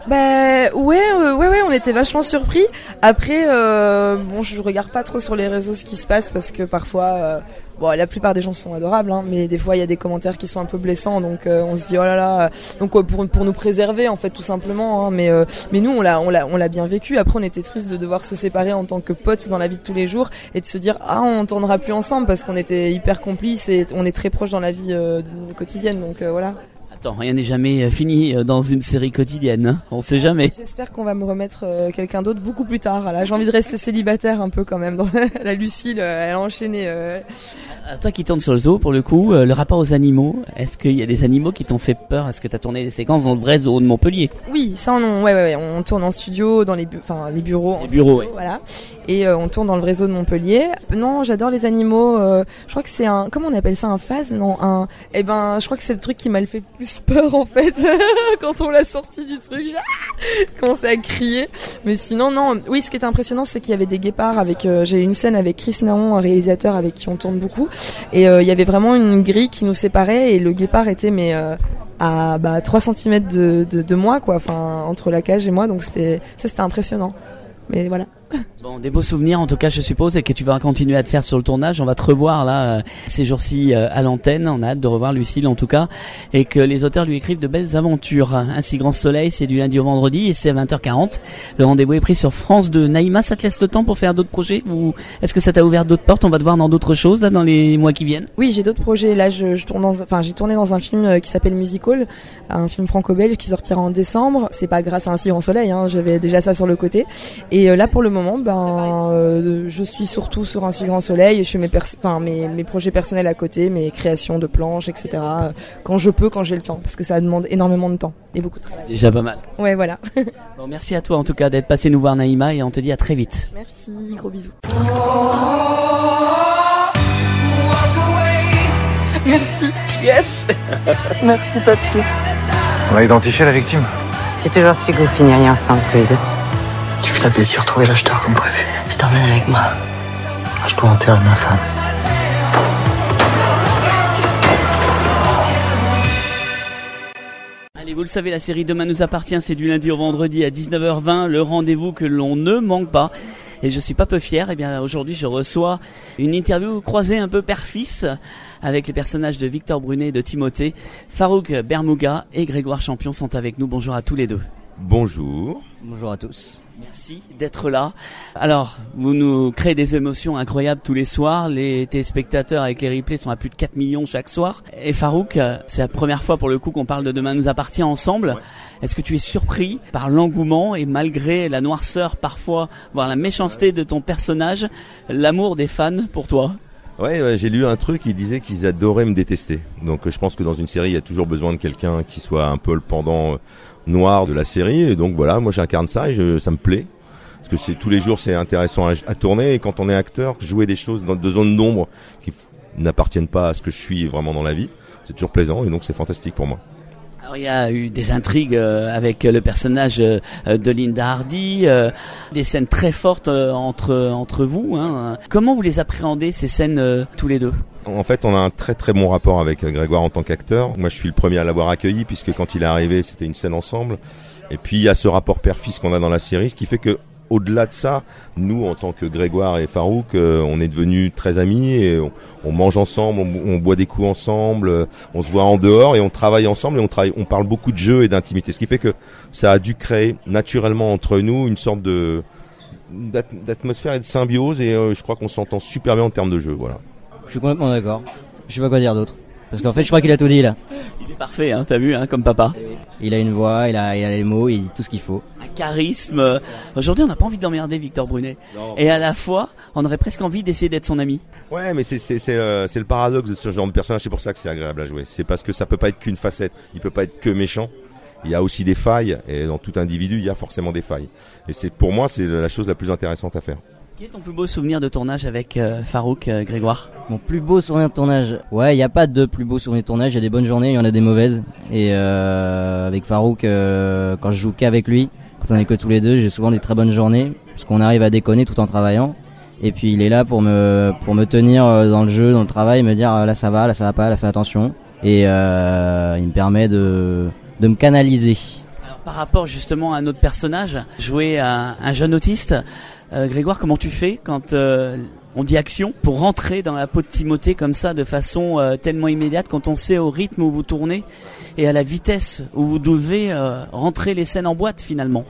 Bah ouais, euh, ouais, ouais, on était vachement surpris. Après, euh, bon, je regarde pas trop sur les réseaux ce qui se passe parce que parfois, euh, bon, la plupart des gens sont adorables, hein, mais des fois il y a des commentaires qui sont un peu blessants, donc euh, on se dit oh là là. Donc euh, pour pour nous préserver en fait tout simplement. Hein, mais euh, mais nous on l'a on l'a on l'a bien vécu. Après on était triste de devoir se séparer en tant que potes dans la vie de tous les jours et de se dire ah on tournera plus ensemble parce qu'on était hyper complices et on est très proches dans la vie euh, quotidienne. Donc euh, voilà. Attends, rien n'est jamais fini dans une série quotidienne, hein, on sait jamais. J'espère qu'on va me remettre euh, quelqu'un d'autre beaucoup plus tard. Là, j'ai envie de rester célibataire un peu quand même. Dans la Lucille, euh, elle a enchaîné. Euh... À toi qui tournes sur le zoo, pour le coup, euh, le rapport aux animaux, est-ce qu'il y a des animaux qui t'ont fait peur? Est-ce que tu as tourné des séquences dans le vrai zoo de Montpellier? Oui, ça on, ouais, ouais, ouais, on tourne en studio, dans les, bu- enfin les bureaux. Les bureaux, oui. Voilà. Et euh, on tourne dans le vrai zoo de Montpellier. Non, j'adore les animaux. Euh, je crois que c'est un, comment on appelle ça, un phase? Non, un. Eh ben, je crois que c'est le truc qui m'a le fait plus peur en fait. Quand on l'a sorti du truc, j'ai commencé à crier. Mais sinon, non. Oui, ce qui était impressionnant, c'est qu'il y avait des guépards avec. Euh, j'ai eu une scène avec Chris Naon, un réalisateur avec qui on tourne beaucoup, et euh, il y avait vraiment une grille qui nous séparait, et le guépard était mais euh, à bah, trois centimètres de, de, de moi, quoi. Enfin, entre la cage et moi, donc c'était ça, c'était impressionnant. Mais voilà. Bon, des beaux souvenirs en tout cas, je suppose, et que tu vas continuer à te faire sur le tournage. On va te revoir là euh, ces jours-ci euh, à l'antenne. On a hâte de revoir Lucille en tout cas, et que les auteurs lui écrivent de belles aventures. Un si grand soleil, c'est du lundi au vendredi et c'est à vingt heures quarante. Le rendez-vous est pris sur France deux. Naïma, ça te laisse le temps pour faire d'autres projets, ou est-ce que ça t'a ouvert d'autres portes? On va te voir dans d'autres choses là dans les mois qui viennent. Oui, j'ai d'autres projets. Là, je, je tourne dans, enfin, j'ai tourné dans un film qui s'appelle Musical, un film franco-belge qui sortira en décembre. C'est pas grâce à un si grand soleil, hein, j'avais déjà ça sur le côté. Et euh, là, pour le moment, ben, euh, je suis surtout sur un si grand soleil. Je fais mes, pers- enfin, mes, mes projets personnels à côté, mes créations de planches, et cetera. euh, Quand je peux, quand j'ai le temps, parce que ça demande énormément de temps et beaucoup de travail. Déjà pas mal. Ouais, voilà. Bon, merci à toi en tout cas d'être passé nous voir, Naïma, et on te dit à très vite. Merci, gros bisous. Merci. Yes. Merci, papy. On a identifié la victime. J'ai toujours su que vous finiriez ensemble tous les deux. Tu fais la baisse, retrouver l'acheteur comme prévu. Je t'emmène avec moi. Je dois enterrer ma femme. Allez, vous le savez, la série Demain nous appartient, c'est du lundi au vendredi à dix-neuf heures vingt, le rendez-vous que l'on ne manque pas. Et je suis pas peu fier, et bien aujourd'hui je reçois une interview croisée un peu père-fils avec les personnages de Victor Brunet et de Timothée. Farouk Bermouga et Grégoire Champion sont avec nous. Bonjour à tous les deux. Bonjour. Bonjour à tous. Merci d'être là. Alors, vous nous créez des émotions incroyables tous les soirs. Les téléspectateurs avec les replays sont à plus de quatre millions chaque soir. Et Farouk, c'est la première fois pour le coup qu'on parle de Demain nous appartient ensemble. Ouais. Est-ce que tu es surpris par l'engouement et malgré la noirceur parfois, voire la méchanceté de ton personnage, l'amour des fans pour toi ? Ouais, ouais, j'ai lu un truc qui disait qu'ils adoraient me détester. Donc je pense que dans une série, il y a toujours besoin de quelqu'un qui soit un peu le pendant noir de la série. Et donc voilà, moi j'incarne ça et je, ça me plaît. Parce que c'est tous les jours, c'est intéressant à, à tourner. Et quand on est acteur, jouer des choses dans de zones d'ombre qui f- n'appartiennent pas à ce que je suis vraiment dans la vie, c'est toujours plaisant et donc c'est fantastique pour moi. Alors il y a eu des intrigues euh, avec le personnage euh, de Linda Hardy, euh, des scènes très fortes euh, entre entre vous. Hein. Comment vous les appréhendez ces scènes euh, tous les deux ? En fait, on a un très très bon rapport avec Grégoire en tant qu'acteur. Moi, je suis le premier à l'avoir accueilli puisque quand il est arrivé, c'était une scène ensemble. Et puis il y a ce rapport père-fils qu'on a dans la série, ce qui fait que au-delà de ça, nous, en tant que Grégoire et Farouk, euh, on est devenus très amis et on, on mange ensemble, on, on boit des coups ensemble, euh, on se voit en dehors et on travaille ensemble et on travaille, on parle beaucoup de jeux et d'intimité. Ce qui fait que ça a dû créer naturellement entre nous une sorte de d'atmosphère et de symbiose et euh, je crois qu'on s'entend super bien en termes de jeu, voilà. Je suis complètement d'accord. Je sais pas quoi dire d'autre. Parce qu'en fait, je crois qu'il a tout dit là. Il est parfait, hein, t'as vu, hein, comme papa. Il a une voix, il a, il a les mots, il dit tout ce qu'il faut. Un charisme. Aujourd'hui, on n'a pas envie d'emmerder Victor Brunet. Non. Et à la fois, on aurait presque envie d'essayer d'être son ami. Ouais, mais c'est c'est c'est le, c'est le paradoxe de ce genre de personnage. C'est pour ça que c'est agréable à jouer. C'est parce que ça peut pas être qu'une facette. Il peut pas être que méchant. Il y a aussi des failles, et dans tout individu, il y a forcément des failles. Et c'est pour moi, c'est la chose la plus intéressante à faire. Quel est ton plus beau souvenir de tournage avec euh, Farouk, euh, Grégoire? Mon plus beau souvenir de tournage, ouais, il y a pas de plus beau souvenir de tournage. Il y a des bonnes journées, il y en a des mauvaises. Et euh, avec Farouk, euh, quand je joue qu'avec lui, quand on est que tous les deux, j'ai souvent des très bonnes journées parce qu'on arrive à déconner tout en travaillant. Et puis il est là pour me pour me tenir dans le jeu, dans le travail, me dire là ça va, là ça va pas, là fais attention. Et euh, il me permet de de me canaliser. Alors, par rapport justement à un autre personnage, jouer à un jeune autiste, euh, Grégoire, comment tu fais quand euh, on dit action pour rentrer dans la peau de Timothée comme ça de façon euh, tellement immédiate, quand on sait au rythme où vous tournez et à la vitesse où vous devez euh, rentrer les scènes en boîte finalement?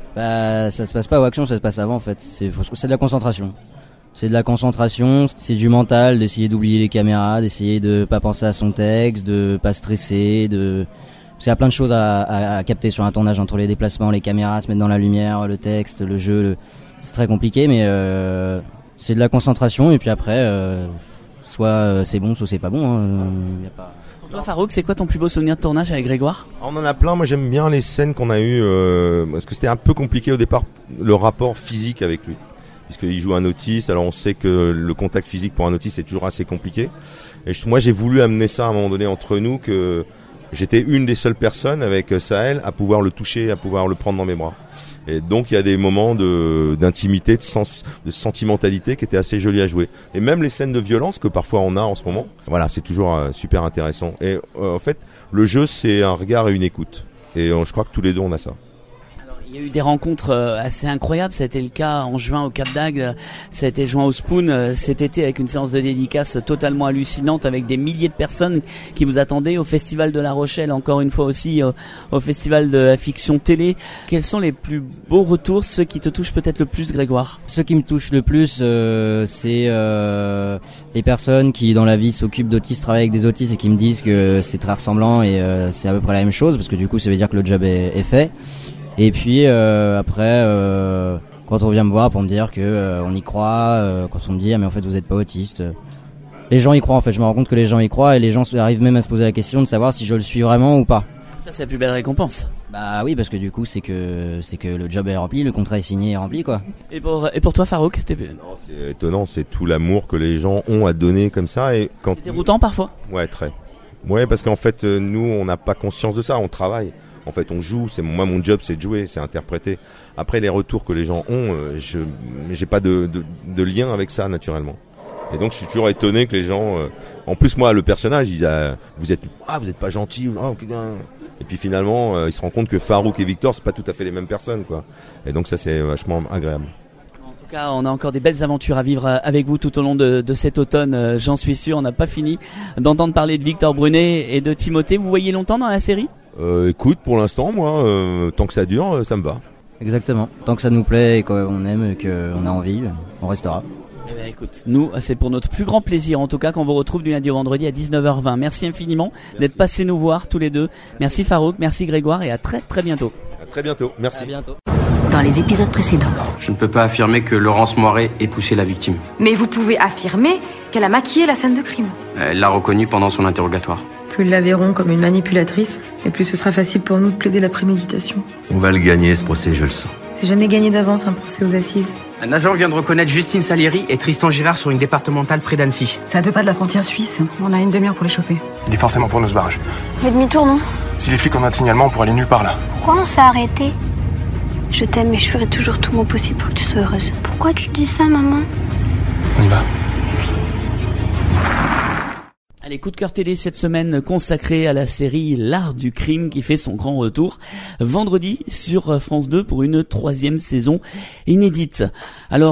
Bah ça se passe pas aux actions, ça se passe avant en fait. C'est c'est de la concentration. C'est de la concentration, c'est du mental, d'essayer d'oublier les caméras, d'essayer de pas penser à son texte, de pas stresser, de parce qu'il y a plein de choses à, à, à capter sur un tournage, entre les déplacements, les caméras, se mettre dans la lumière, le texte, le jeu, le... c'est très compliqué, mais euh, c'est de la concentration et puis après, euh, soit euh, c'est bon, soit c'est pas bon. Hein, y a pas... Pour toi, Farouk, c'est quoi ton plus beau souvenir de tournage avec Grégoire? On en a plein. Moi, j'aime bien les scènes qu'on a eues euh, parce que c'était un peu compliqué au départ, le rapport physique avec lui, puisqu'il joue un autiste. Alors, on sait que le contact physique pour un autiste est toujours assez compliqué. Et je, moi, j'ai voulu amener ça à un moment donné entre nous, que j'étais une des seules personnes avec Sahel à pouvoir le toucher, à pouvoir le prendre dans mes bras. Et donc il y a des moments de d'intimité, de sens, de sentimentalité qui étaient assez jolis à jouer. Et même les scènes de violence que parfois on a en ce moment, voilà, c'est toujours euh, super intéressant. Et euh, en fait, le jeu c'est un regard et une écoute. Et euh, je crois que tous les deux on a ça. Il y a eu des rencontres assez incroyables, ça a été le cas en juin au Cap d'Agde, ça a été juin au Spoon cet été avec une séance de dédicace totalement hallucinante avec des milliers de personnes qui vous attendaient au Festival de La Rochelle, encore une fois aussi au Festival de la Fiction Télé. Quels sont les plus beaux retours, ceux qui te touchent peut-être le plus, Grégoire? Ceux qui me touchent le plus, euh, c'est euh, les personnes qui dans la vie s'occupent d'autistes, travaillent avec des autistes et qui me disent que c'est très ressemblant et euh, c'est à peu près la même chose, parce que du coup ça veut dire que le job est, est fait. Et puis euh, après, euh, quand on vient me voir pour me dire que euh, on y croit, euh, quand on me dit ah mais en fait vous êtes pas autiste, euh, les gens y croient en fait. Je me rends compte que les gens y croient et les gens arrivent même à se poser la question de savoir si je le suis vraiment ou pas. Ça c'est la plus belle récompense. Bah oui, parce que du coup c'est que c'est que le job est rempli, le contrat est signé et rempli quoi. Et pour et pour toi Farouk, c'était non, c'est étonnant, c'est tout l'amour que les gens ont à donner comme ça. Et quand c'est déroutant parfois. Ouais, très. Ouais, parce qu'en fait nous on n'a pas conscience de ça, on travaille. En fait, on joue. C'est moi, mon job, c'est de jouer, c'est interpréter. Après, les retours que les gens ont, euh, je, j'ai pas de, de, de lien avec ça naturellement. Et donc, je suis toujours étonné que les gens. Euh, en plus, moi, le personnage, il a, vous êtes, ah, vous êtes pas gentil. Oh, et puis finalement, euh, il se rend compte que Farouk et Victor, c'est pas tout à fait les mêmes personnes, quoi. Et donc, ça, c'est vachement agréable. En tout cas, on a encore des belles aventures à vivre avec vous tout au long de, de cet automne. Euh, j'en suis sûr. On n'a pas fini d'entendre parler de Victor Brunet et de Timothée. Vous voyez longtemps dans la série? Euh, écoute, pour l'instant, moi, euh, tant que ça dure, euh, ça me va. Exactement. Tant que ça nous plaît et qu'on aime et qu'on a envie, on restera. Eh bien, écoute, nous, c'est pour notre plus grand plaisir, en tout cas, qu'on vous retrouve du lundi au vendredi à dix-neuf heures vingt. Merci infiniment merci. d'être passés nous voir tous les deux. Merci Farouk, merci Grégoire et à très très bientôt. À très bientôt. Merci. À bientôt. Dans les épisodes précédents. Je ne peux pas affirmer que Laurence Moiret ait poussé la victime. Mais vous pouvez affirmer qu'elle a maquillé la scène de crime. Elle l'a reconnue pendant son interrogatoire. Plus ils la verront comme une manipulatrice, et plus ce sera facile pour nous de plaider la préméditation. On va le gagner, ce procès, je le sens. C'est jamais gagné d'avance un procès aux assises. Un agent vient de reconnaître Justine Salieri et Tristan Girard sur une départementale près d'Annecy. C'est à deux pas de la frontière suisse. On a une demi-heure pour les choper. Il est forcément pour nous ce barrage. Fais demi-tour, non? Si les flics ont un signalement, on pourrait aller nulle part là. Pourquoi on s'est arrêté? Je t'aime et je ferai toujours tout mon possible pour que tu sois heureuse. Pourquoi tu dis ça, maman? On y va. Allez, coup de cœur télé cette semaine consacré à la série L'Art du Crime qui fait son grand retour vendredi sur France deux pour une troisième saison inédite. Alors,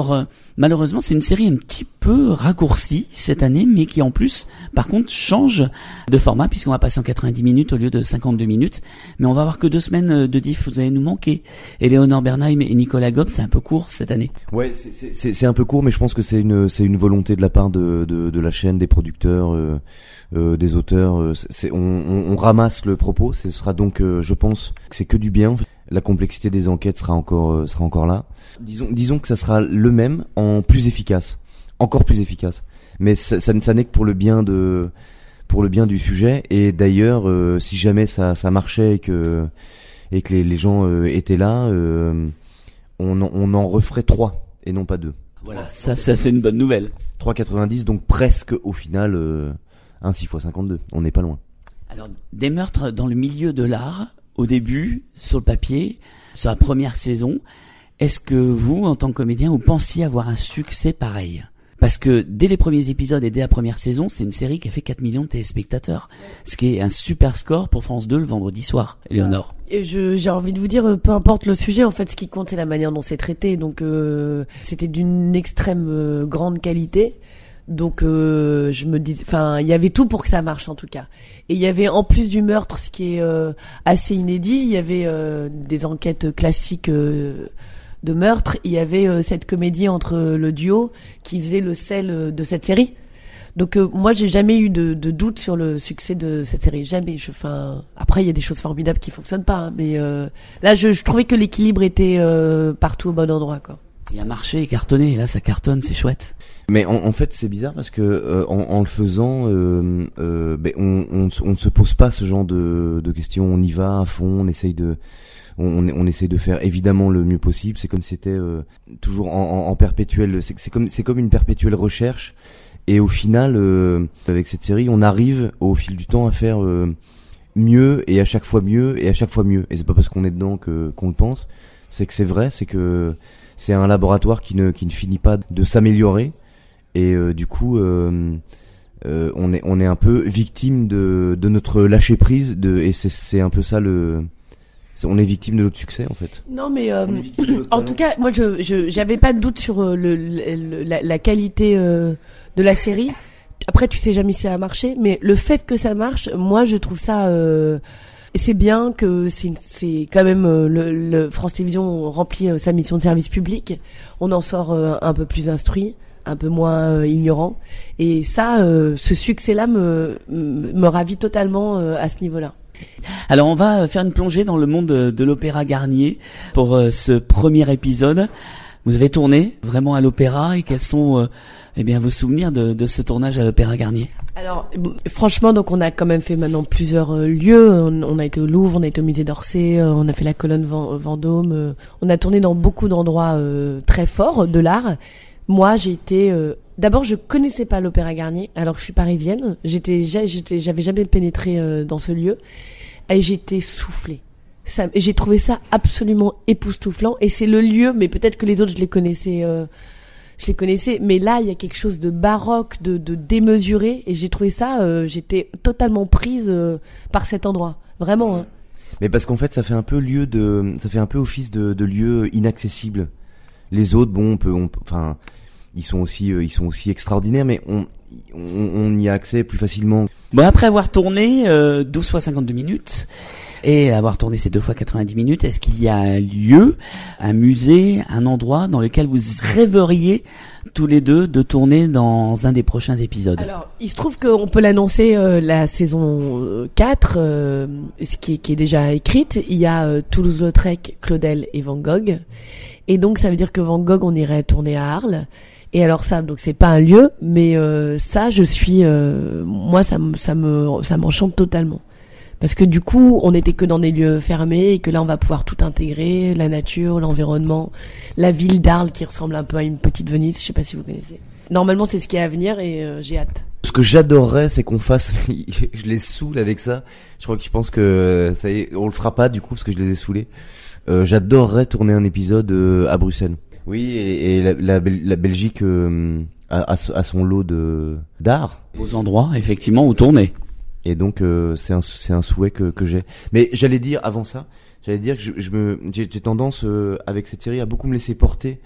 Malheureusement, c'est une série un petit peu raccourcie cette année, mais qui en plus, par contre, change de format puisqu'on va passer en quatre-vingt-dix minutes au lieu de cinquante-deux minutes. Mais on va avoir que deux semaines de diff, vous allez nous manquer. Éléonore Bernheim et Nicolas Gob, c'est un peu court cette année. Ouais, c'est, c'est, c'est un peu court, mais je pense que c'est une, c'est une volonté de la part de, de, de la chaîne, des producteurs, euh, euh, des auteurs. C'est, on, on, on ramasse le propos. Ce sera donc, euh, je pense, que c'est que du bien. La complexité des enquêtes sera encore, euh, sera encore là. Disons, disons que ça sera le même en plus efficace, encore plus efficace. Mais ça, ça, ça n'est que pour le bien de, pour le bien du sujet. Et d'ailleurs, euh, si jamais ça, ça marchait et que, et que les, les gens euh, étaient là, euh, on, en, on en referait trois et non pas deux. Voilà, ça, ça c'est une bonne nouvelle. trois virgule quatre-vingt-dix, donc presque au final euh, un six fois cinquante-deux. On n'est pas loin. Alors, des meurtres dans le milieu de l'art. Au début, sur le papier, sur la première saison, est-ce que vous, en tant que comédien, vous pensiez avoir un succès pareil ? Parce que dès les premiers épisodes et dès la première saison, c'est une série qui a fait quatre millions de téléspectateurs, ce qui est un super score pour France deux le vendredi soir. Éléonore. Et je, j'ai envie de vous dire, peu importe le sujet, en fait, ce qui compte, c'est la manière dont c'est traité. Donc, euh, c'était d'une extrême euh, grande qualité. Donc euh, je me disais, enfin il y avait tout pour que ça marche en tout cas. Et il y avait en plus du meurtre, ce qui est euh, assez inédit, il y avait euh, des enquêtes classiques euh, de meurtre. Il y avait euh, cette comédie entre le duo qui faisait le sel de cette série. Donc euh, moi j'ai jamais eu de, de doute sur le succès de cette série, jamais. Je, enfin après il y a des choses formidables qui fonctionnent pas, hein, mais euh, là je, je trouvais que l'équilibre était euh, partout au bon endroit quoi. Il a marché et cartonné, et là ça cartonne, c'est chouette. Mais en, en fait c'est bizarre parce que euh, en, en le faisant, euh, euh, ben on, on, on ne se pose pas ce genre de, de questions. On y va à fond, on essaye de, on, on essaye de faire évidemment le mieux possible. C'est comme si c'était euh, toujours en, en, en perpétuel. C'est, c'est comme c'est comme une perpétuelle recherche. Et au final, euh, avec cette série, on arrive au fil du temps à faire euh, mieux et à chaque fois mieux et à chaque fois mieux. Et c'est pas parce qu'on est dedans que qu'on le pense. C'est que c'est vrai, c'est que c'est un laboratoire qui ne qui ne finit pas de s'améliorer. Et euh, du coup, euh, euh, on est on est un peu victime de de notre lâcher prise. De et c'est c'est un peu ça le. C'est, on est victime de notre succès en fait. Non mais euh, en tout cas, moi je je j'avais pas de doute sur le, le, le la, la qualité euh, de la série. Après, tu sais jamais si ça a marché, mais le fait que ça marche, moi je trouve ça. Euh, c'est bien que c'est c'est quand même euh, le, le France Télévisions remplit euh, sa mission de service public. On en sort euh, un peu plus instruit, un peu moins euh, ignorant, et ça, euh, ce succès-là me me ravit totalement euh, à ce niveau-là. Alors on va faire une plongée dans le monde de l'Opéra Garnier pour euh, ce premier épisode. Vous avez tourné vraiment à l'Opéra et quels sont euh, eh bien vos souvenirs de, de ce tournage à l'Opéra Garnier? Alors franchement, donc on a quand même fait maintenant plusieurs euh, lieux. On, on a été au Louvre, on a été au musée d'Orsay, euh, on a fait la colonne Vend- Vendôme. Euh, on a tourné dans beaucoup d'endroits euh, très forts de l'art. Moi, j'ai été euh, d'abord je connaissais pas l'Opéra Garnier alors que je suis parisienne. J'étais, j'étais j'avais jamais pénétré euh, dans ce lieu et j'étais soufflée. Ça, j'ai trouvé ça absolument époustouflant et c'est le lieu, mais peut-être que les autres je les connaissais, euh, je les connaissais, mais là il y a quelque chose de baroque, de, de démesuré et j'ai trouvé ça, euh, j'étais totalement prise euh, par cet endroit, vraiment. Hein. Mais parce qu'en fait ça fait un peu lieu de, ça fait un peu office de, de lieu inaccessible. Les autres, bon, on peut, on, enfin, ils sont aussi, euh, ils sont aussi extraordinaires, mais on, on, on y a accès plus facilement. Bon, après avoir tourné euh, douze fois cinquante-deux minutes et avoir tourné ces deux fois quatre-vingt-dix minutes, est-ce qu'il y a un lieu, un musée, un endroit dans lequel vous rêveriez tous les deux de tourner dans un des prochains épisodes? Alors, il se trouve qu'on peut l'annoncer euh, la saison quatre, euh, ce qui est, qui est déjà écrite. Il y a euh, Toulouse-Lautrec, Claudel et Van Gogh. Et donc, ça veut dire que Van Gogh, on irait tourner à Arles. Et alors ça, donc c'est pas un lieu, mais euh, ça, je suis, euh, moi, ça me, ça me, ça m'enchante totalement, parce que du coup, on n'était que dans des lieux fermés et que là, on va pouvoir tout intégrer, la nature, l'environnement, la ville d'Arles qui ressemble un peu à une petite Venise. Je sais pas si vous connaissez. Normalement, c'est ce qui est à venir et euh, j'ai hâte. Ce que j'adorerais, c'est qu'on fasse, je les saoule avec ça. Je crois qu'ils pensent que ça y est, on le fera pas du coup parce que je les ai saoulés. Euh, j'adorerais tourner un épisode euh, à Bruxelles. Oui, et, et la, la, la Belgique euh, a, a son lot de d'art. Aux endroits, effectivement, où tourner. Et donc, euh, c'est un c'est un souhait que que j'ai. Mais j'allais dire avant ça, j'allais dire que je, je me j'ai, j'ai tendance euh, avec cette série à beaucoup me laisser porter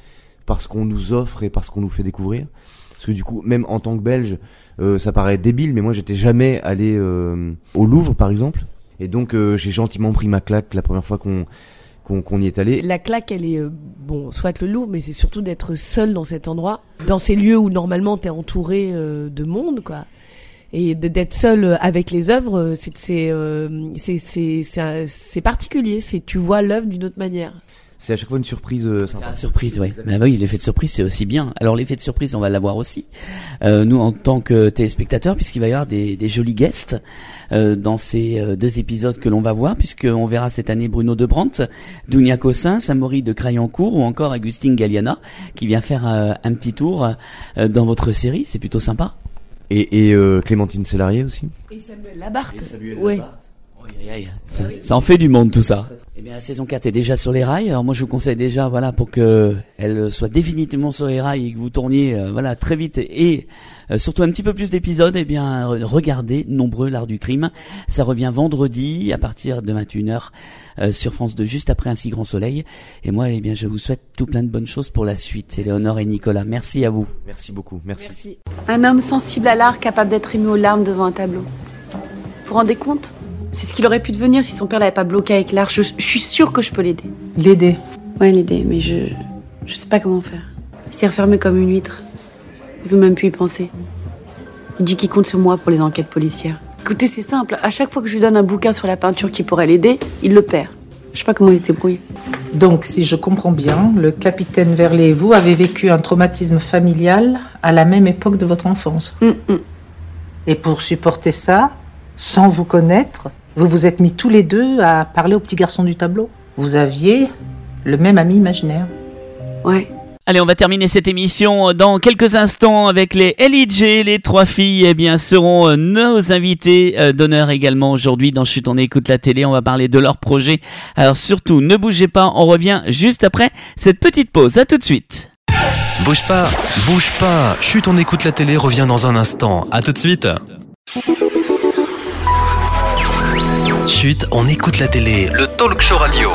parce qu'on nous offre et parce qu'on nous fait découvrir. Parce que du coup, même en tant que Belge, euh, ça paraît débile, mais moi j'étais jamais allé euh, au Louvre par exemple, et donc euh, j'ai gentiment pris ma claque la première fois qu'on qu'on, qu'on y est allé. La claque, elle est, euh, bon, soit le Louvre, mais c'est surtout d'être seul dans cet endroit, dans ces lieux où normalement t'es entouré euh, de monde, quoi. Et de, d'être seul avec les œuvres, c'est c'est euh, c'est c'est c'est, c'est particulier. C'est tu vois l'œuvre d'une autre manière. C'est à chaque fois une surprise euh, sympa. Ah, surprise, oui. Bah oui, l'effet de surprise, c'est aussi bien. Alors l'effet de surprise, on va l'avoir aussi. Euh, nous, en tant que téléspectateurs, puisqu'il va y avoir des, des jolis guests euh, dans ces euh, deux épisodes que l'on va voir, puisqu'on verra cette année Bruno Debrandt, Dounia Cossin, Samori de Crayancourt ou encore Agustin Galliana qui vient faire euh, un petit tour euh, dans votre série. C'est plutôt sympa. Et, et euh, Clémentine Sélarié aussi. Et Samuel Labarthe. Et Samuel ouais. Labarthe. Aïe, aïe, ça, ça en fait du monde tout ça. Eh bien la saison quatre est déjà sur les rails. Alors moi je vous conseille déjà voilà pour que elle soit définitivement sur les rails et que vous tourniez euh, voilà très vite et, et euh, surtout un petit peu plus d'épisodes. Eh bien regardez Nombreux l'art du crime. Ça revient vendredi à partir de vingt et une heures euh, sur France deux juste après Un si grand soleil. Et moi eh bien je vous souhaite tout plein de bonnes choses pour la suite. Éléonore et Nicolas, merci à vous. Merci beaucoup, merci. Merci. Un homme sensible à l'art, capable d'être ému aux larmes devant un tableau. Vous vous rendez compte ? C'est ce qu'il aurait pu devenir si son père l'avait pas bloqué avec l'art. Je, je suis sûre que je peux l'aider. L'aider? Ouais, l'aider, mais je... je sais pas comment faire. Il s'est refermé comme une huître. Il veut même plus y penser. Il dit qu'il compte sur moi pour les enquêtes policières. Écoutez, c'est simple. À chaque fois que je lui donne un bouquin sur la peinture qui pourrait l'aider, il le perd. Je sais pas comment il se débrouille. Donc, si je comprends bien, le capitaine Verlet et vous avez vécu un traumatisme familial à la même époque de votre enfance. Mm, mm. Et pour supporter ça, sans vous connaître, vous vous êtes mis tous les deux à parler au petit garçon du tableau. Vous aviez le même ami imaginaire. Ouais. Allez, on va terminer cette émission dans quelques instants avec les L I J. Les trois filles, eh bien, seront nos invités d'honneur également aujourd'hui dans Chut, on écoute la télé. On va parler de leur projet. Alors surtout, ne bougez pas. On revient juste après cette petite pause. À tout de suite. Bouge pas, bouge pas. Chut, on écoute la télé revient dans un instant. À tout de suite. Chut, on écoute la télé. Le talk show radio.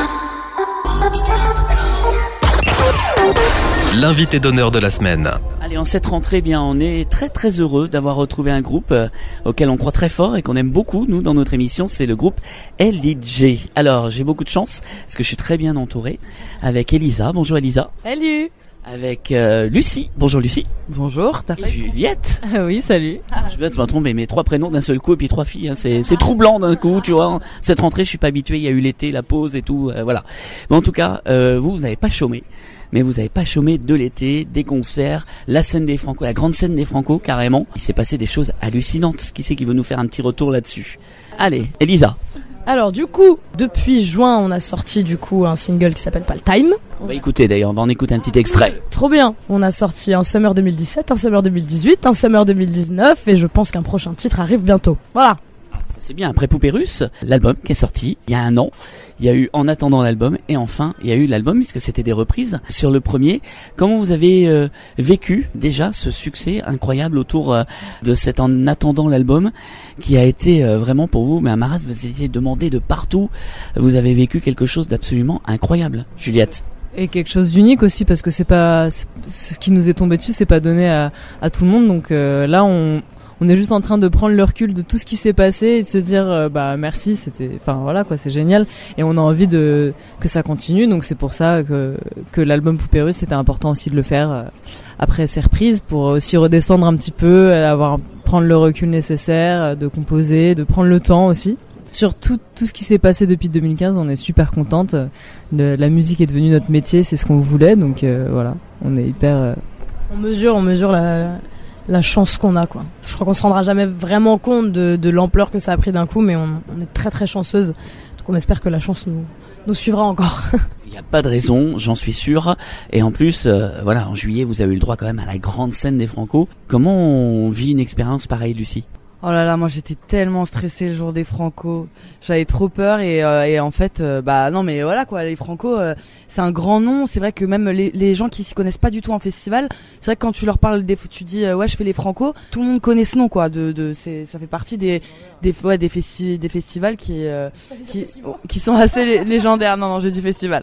L'invité d'honneur de la semaine. Allez, en cette rentrée, eh bien, on est très très heureux d'avoir retrouvé un groupe euh, auquel on croit très fort et qu'on aime beaucoup, nous, dans notre émission. C'est le groupe L I J. Alors, j'ai beaucoup de chance parce que je suis très bien entouré avec Elisa. Bonjour Elisa. Salut. Avec euh, Lucie. Bonjour Lucie. Bonjour, t'as fait Juliette. Oui, salut. Je vais me tromper, mes trois prénoms d'un seul coup et puis trois filles, hein. c'est, c'est troublant d'un coup, tu vois. Cette rentrée, je suis pas habitué, il y a eu l'été, la pause et tout, euh, voilà. Mais en tout cas, euh, vous, vous n'avez pas chômé, mais vous n'avez pas chômé de l'été, des concerts, la scène des Franco, la grande scène des Franco, carrément. Il s'est passé des choses hallucinantes. Qui c'est qui veut nous faire un petit retour là-dessus? Allez, Elisa. Alors du coup, depuis juin, on a sorti du coup un single qui s'appelle Pas le Time. On va écouter d'ailleurs, on va en écouter un petit extrait. Trop bien. On a sorti un Summer deux mille dix-sept, un Summer deux mille dix-huit, un Summer deux mille dix-neuf et je pense qu'un prochain titre arrive bientôt. Voilà. C'est bien, après Poupée Russe, l'album qui est sorti il y a un an, il y a eu En attendant l'album et enfin il y a eu l'album puisque c'était des reprises sur le premier. Comment vous avez euh, vécu déjà ce succès incroyable autour euh, de cet En attendant l'album qui a été euh, vraiment pour vous, mais un maras, vous étiez demandé de partout, vous avez vécu quelque chose d'absolument incroyable. Juliette. Et quelque chose d'unique aussi parce que c'est pas c'est, ce qui nous est tombé dessus, c'est pas donné à, à tout le monde, donc euh, là on On est juste en train de prendre le recul de tout ce qui s'est passé et de se dire euh, bah merci, c'était enfin voilà quoi, c'est génial et on a envie de que ça continue, donc c'est pour ça que que l'album Poupée Russe, c'était important aussi de le faire euh, après ces reprises pour aussi redescendre un petit peu, avoir prendre le recul nécessaire, de composer, de prendre le temps aussi. Sur tout, tout ce qui s'est passé depuis deux mille quinze, on est super contente. De, la musique est devenue notre métier, c'est ce qu'on voulait, donc euh, voilà, on est hyper euh... on mesure on mesure la la chance qu'on a, quoi. Je crois qu'on se rendra jamais vraiment compte de, de l'ampleur que ça a pris d'un coup, mais on, on est très très chanceuse. Donc on espère que la chance nous, nous suivra encore. Il n'y a pas de raison, j'en suis sûr. Et en plus, euh, voilà, en juillet, vous avez eu le droit quand même à la grande scène des Franco. Comment on vit une expérience pareille, Lucie ? Oh là là, moi j'étais tellement stressée le jour des Franco, j'avais trop peur et, euh, et en fait, euh, bah non mais voilà quoi, les Franco, euh, c'est un grand nom. C'est vrai que même les, les gens qui s'y connaissent pas du tout en festival, c'est vrai que quand tu leur parles, des, tu dis euh, ouais je fais les Franco, tout le monde connaît ce nom quoi. De, de c'est, ça fait partie des des ouais, des, festi- des festivals qui euh, qui, qui sont assez lé- légendaires. Non non, j'ai dit festival.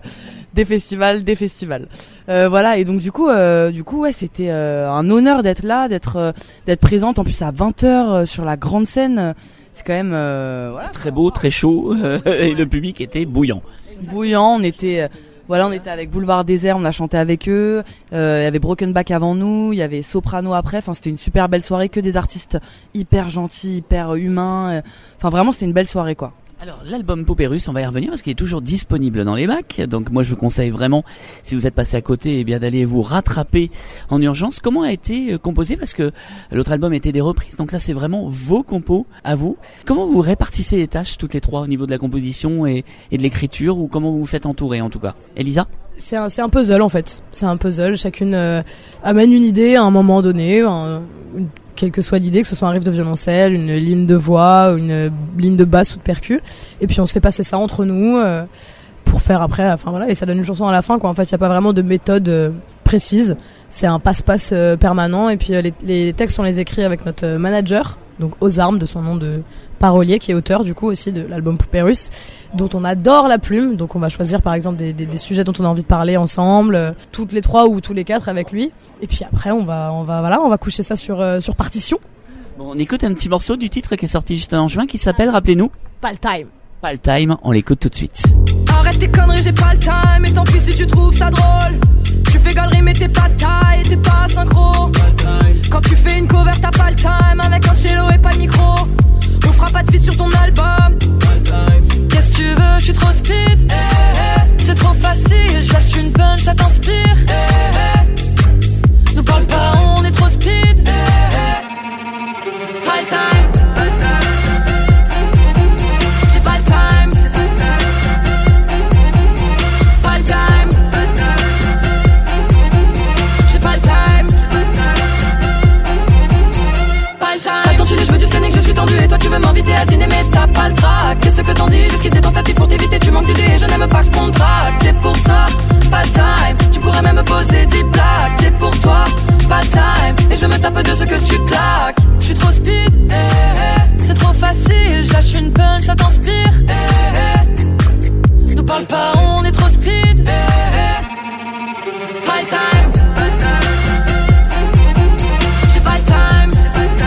des festivals, des festivals. Euh, voilà, et donc du coup, euh, du coup, ouais, c'était euh, un honneur d'être là, d'être euh, d'être présente en plus à vingt heures euh, sur la grande scène. C'est quand même euh, voilà. Très beau, très chaud, euh, et le public était bouillant. Bouillant, on était. Euh, Voilà, on était avec Boulevard Désert, on a chanté avec eux. Euh, il y avait Broken Back avant nous, il y avait Soprano après. Enfin, c'était une super belle soirée, que des artistes hyper gentils, hyper humains. Enfin, vraiment, c'était une belle soirée, quoi. Alors, l'album Poupée Russe, on va y revenir parce qu'il est toujours disponible dans les bacs. Donc, moi, je vous conseille vraiment, si vous êtes passé à côté, eh bien, d'aller vous rattraper en urgence. Comment a été composé? Parce que l'autre album était des reprises. Donc là, c'est vraiment vos compos à vous. Comment vous répartissez les tâches, toutes les trois, au niveau de la composition et, et de l'écriture, ou comment vous vous faites entourer, en tout cas? Elisa? C'est un, c'est un puzzle, en fait. C'est un puzzle. Chacune euh, amène une idée à un moment donné, un, une quelle que soit l'idée, que ce soit un riff de violoncelle, une ligne de voix, une ligne de basse ou de percu, et puis on se fait passer ça entre nous euh, pour faire après, enfin voilà, et ça donne une chanson à la fin, quoi. En fait, il y a pas vraiment de méthode euh, précise, c'est un passe-passe euh, permanent, et puis euh, les, les textes on les écrit avec notre euh, manager, donc aux armes de son nom de parolier, qui est auteur du coup aussi de l'album Poupée Russe, dont on adore la plume. Donc on va choisir par exemple des, des, des sujets dont on a envie de parler ensemble, euh, toutes les trois ou tous les quatre avec lui. Et puis après on va on va voilà on va coucher ça sur euh, sur partition. Bon, on écoute un petit morceau du titre qui est sorti juste en juin qui s'appelle, rappelez-nous. Pas le time. Pas le time. On l'écoute tout de suite. Arrête tes conneries, j'ai pas le time. Et tant pis si tu trouves ça drôle. Tu fais galerie mais t'es pas taille, t'es pas synchro. Quand tu fais une cover t'as pas le time. Avec un cello et pas de micro. On fera pas de feat sur ton album. Qu'est-ce que tu veux, je suis trop speed. Eh, eh. C'est trop facile, je lâche une punch, ça t'inspire. Eh, eh. Nous parle pas, on est trop speed. Eh, eh. Pas le time. J'ai pas le time. Pas le time. J'ai pas le time. Pas le time. Attends, je veux du scénic, je suis tendu. Et toi tu veux m'inviter à dîner mais t'as pas le trac. Qu'est-ce que t'en dis? J'esquive des tentatives pour t'éviter. Tu manques d'idées, je n'aime pas qu'on traque. C'est pour ça, pas le time. Tu pourrais même me poser dix plaques. C'est pour toi, pas le time. Et je me tape de ce que tu claques. Je suis trop speed, eh, eh. C'est trop facile. Je lâche une punch, ça t'inspire, eh, eh. Nous parle pas, on est trop speed, eh, eh. Pas le time. J'ai pas le time.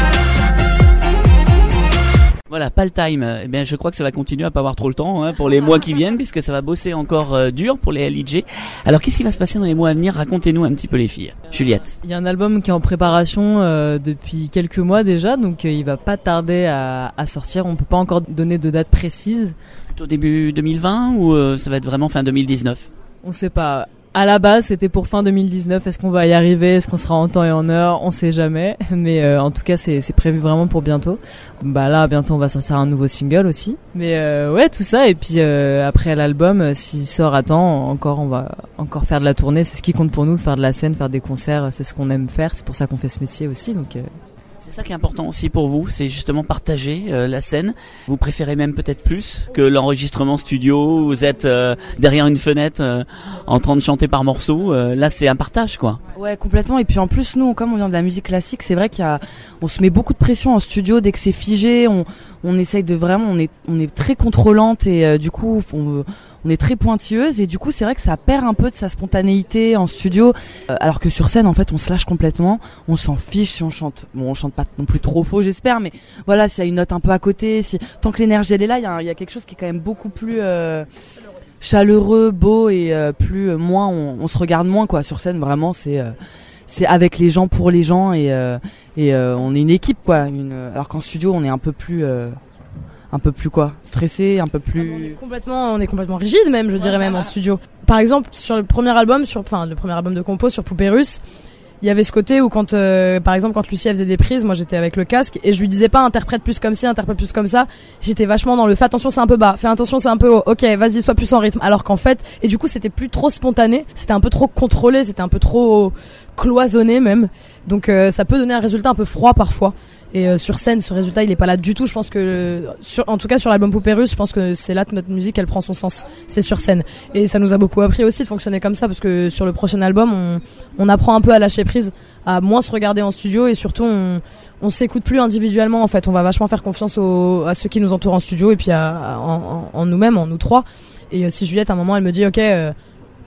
Voilà, pas le time. Eh bien, je crois que ça va continuer à pas avoir trop le temps hein, pour les mois qui viennent, puisque ça va bosser encore euh, dur pour les L I J. Alors, qu'est-ce qui va se passer dans les mois à venir? Racontez-nous un petit peu les filles. Juliette. Il y a un album qui est en préparation euh, depuis quelques mois déjà, donc euh, il va pas tarder à, à sortir. On peut pas encore donner de date précise. Plutôt début deux mille vingt ou euh, ça va être vraiment fin deux mille dix-neuf? On sait pas. À la base, c'était pour fin deux mille dix-neuf. Est-ce qu'on va y arriver? Est-ce qu'on sera en temps et en heure? On sait jamais. Mais euh, en tout cas, c'est, c'est prévu vraiment pour bientôt. Bah là, bientôt, on va sortir un nouveau single aussi. Mais euh, ouais, tout ça. Et puis euh, après l'album, euh, s'il sort à temps, encore, on va encore faire de la tournée. C'est ce qui compte pour nous, faire de la scène, faire des concerts. C'est ce qu'on aime faire. C'est pour ça qu'on fait ce métier aussi. Donc. Euh... C'est ça qui est important aussi pour vous, c'est justement partager euh, la scène. Vous préférez même peut-être plus que l'enregistrement studio, vous êtes euh, derrière une fenêtre euh, en train de chanter par morceaux. Euh, là, c'est un partage, quoi. Ouais, complètement. Et puis en plus, nous, comme on vient de la musique classique, c'est vrai qu'il y a, on se met beaucoup de pression en studio dès que c'est figé. On, on essaye de vraiment, on est, on est très contrôlante et euh, du coup, on, on est très pointilleuse et du coup, c'est vrai que ça perd un peu de sa spontanéité en studio, euh, alors que sur scène, en fait, on se lâche complètement. On s'en fiche si on chante. Bon, on chante pas non plus trop faux, j'espère, mais voilà, s'il y a une note un peu à côté, si tant que l'énergie elle est là, il y a, il y a quelque chose qui est quand même beaucoup plus euh, chaleureux, beau et euh, plus euh, moins, on, on se regarde moins quoi. Sur scène, vraiment, c'est euh, c'est avec les gens pour les gens et euh, et euh, on est une équipe quoi. Une, alors qu'en studio, on est un peu plus euh, un peu plus quoi, stressé, un peu plus. On est complètement, on est complètement rigide même, je dirais même en studio. Par exemple, sur le premier album, sur, enfin le premier album de compo sur Poupée Russe, il y avait ce côté où quand, euh, par exemple, quand Lucie elle faisait des prises, moi j'étais avec le casque et je lui disais pas interprète plus comme ci, interprète plus comme ça. J'étais vachement dans le fais attention c'est un peu bas, fais attention c'est un peu haut. Ok, vas-y sois plus en rythme. Alors qu'en fait, et du coup c'était plus trop spontané, c'était un peu trop contrôlé, c'était un peu trop cloisonné même. Donc euh, ça peut donner un résultat un peu froid parfois. Et euh, sur scène, ce résultat, il est pas là du tout. Je pense que, sur, en tout cas sur l'album Poupée Russe, je pense que c'est là que notre musique, elle prend son sens. C'est sur scène. Et ça nous a beaucoup appris aussi de fonctionner comme ça, parce que sur le prochain album, on, on apprend un peu à lâcher prise, à moins se regarder en studio, et surtout, on, on s'écoute plus individuellement. En fait, on va vachement faire confiance aux, à ceux qui nous entourent en studio, et puis à, à, en, en nous-mêmes, en nous trois. Et euh, si Juliette, à un moment, elle me dit, ok. Euh,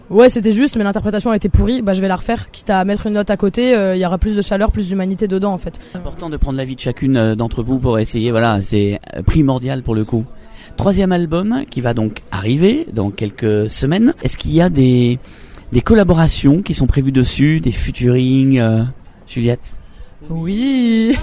ouais c'était juste mais l'interprétation a été pourrie, bah je vais la refaire, quitte à mettre une note à côté, il euh, y aura plus de chaleur, plus d'humanité dedans en fait. C'est important de prendre l'avis de chacune d'entre vous pour essayer, voilà, c'est primordial pour le coup. Troisième album qui va donc arriver dans quelques semaines. Est-ce qu'il y a des, des collaborations qui sont prévues dessus, des featuring, euh, Juliette? Oui.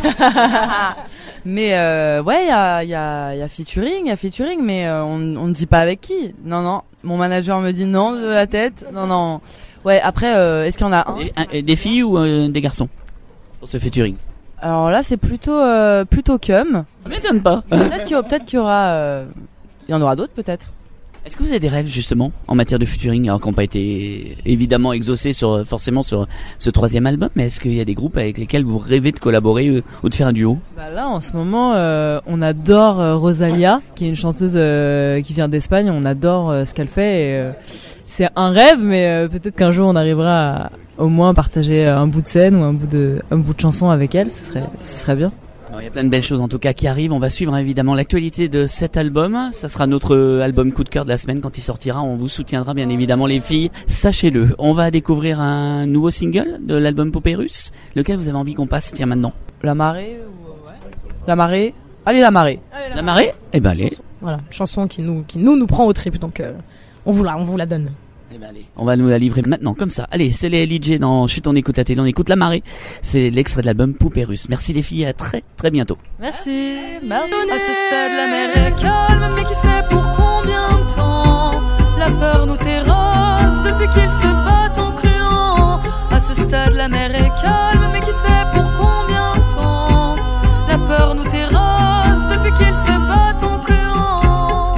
Mais euh, ouais, il y a, y, a, y a featuring, il y a featuring, mais euh, on on ne dit pas avec qui. Non, non. Mon manager me dit non de la tête. Non, non. Ouais, après, euh, est-ce qu'il y en a un Des, un, des filles ou euh, des garçons pour ce featuring? Alors là, c'est plutôt euh, plutôt cum. Ça m'étonne pas. Peut-être qu'il y, peut-être qu'il y aura... Euh, il y en aura d'autres, peut-être. Est-ce que vous avez des rêves justement en matière de featuring, alors qui n'ont pas été évidemment exaucés sur, forcément sur ce troisième album, mais est-ce qu'il y a des groupes avec lesquels vous rêvez de collaborer euh, ou de faire un duo? Bah là en ce moment euh, on adore euh, Rosalia qui est une chanteuse euh, qui vient d'Espagne, on adore euh, ce qu'elle fait et euh, c'est un rêve mais euh, peut-être qu'un jour on arrivera à au moins partager un bout de scène ou un bout de, un bout de chanson avec elle, ce serait, ce serait bien. Il y a plein de belles choses en tout cas qui arrivent. On va suivre évidemment l'actualité de cet album. Ça sera notre album coup de cœur de la semaine quand il sortira. On vous soutiendra bien évidemment les filles. Sachez-le. On va découvrir un nouveau single de l'album Poupée Russe. Lequel vous avez envie qu'on passe tiens maintenant? La marée ou ouais. La marée. Allez la marée. Allez, la, la marée, marée Eh ben allez. Voilà, chanson qui nous qui nous nous prend au trip donc euh, on vous la on vous la donne. Eh ben allez, on va nous la livrer maintenant, comme ça. Allez, c'est les L J dans Chut, on écoute la télé, on écoute La Marée. C'est l'extrait de l'album Poupée Russe. Merci les filles, à très très bientôt. Merci. Merci. À ce stade, la mer est calme, mais qui sait pour combien de temps? La peur nous terrasse depuis qu'ils se battent en clan. À ce stade, la mer est calme, mais qui sait pour combien de temps? La peur nous terrasse depuis qu'ils se battent en clan.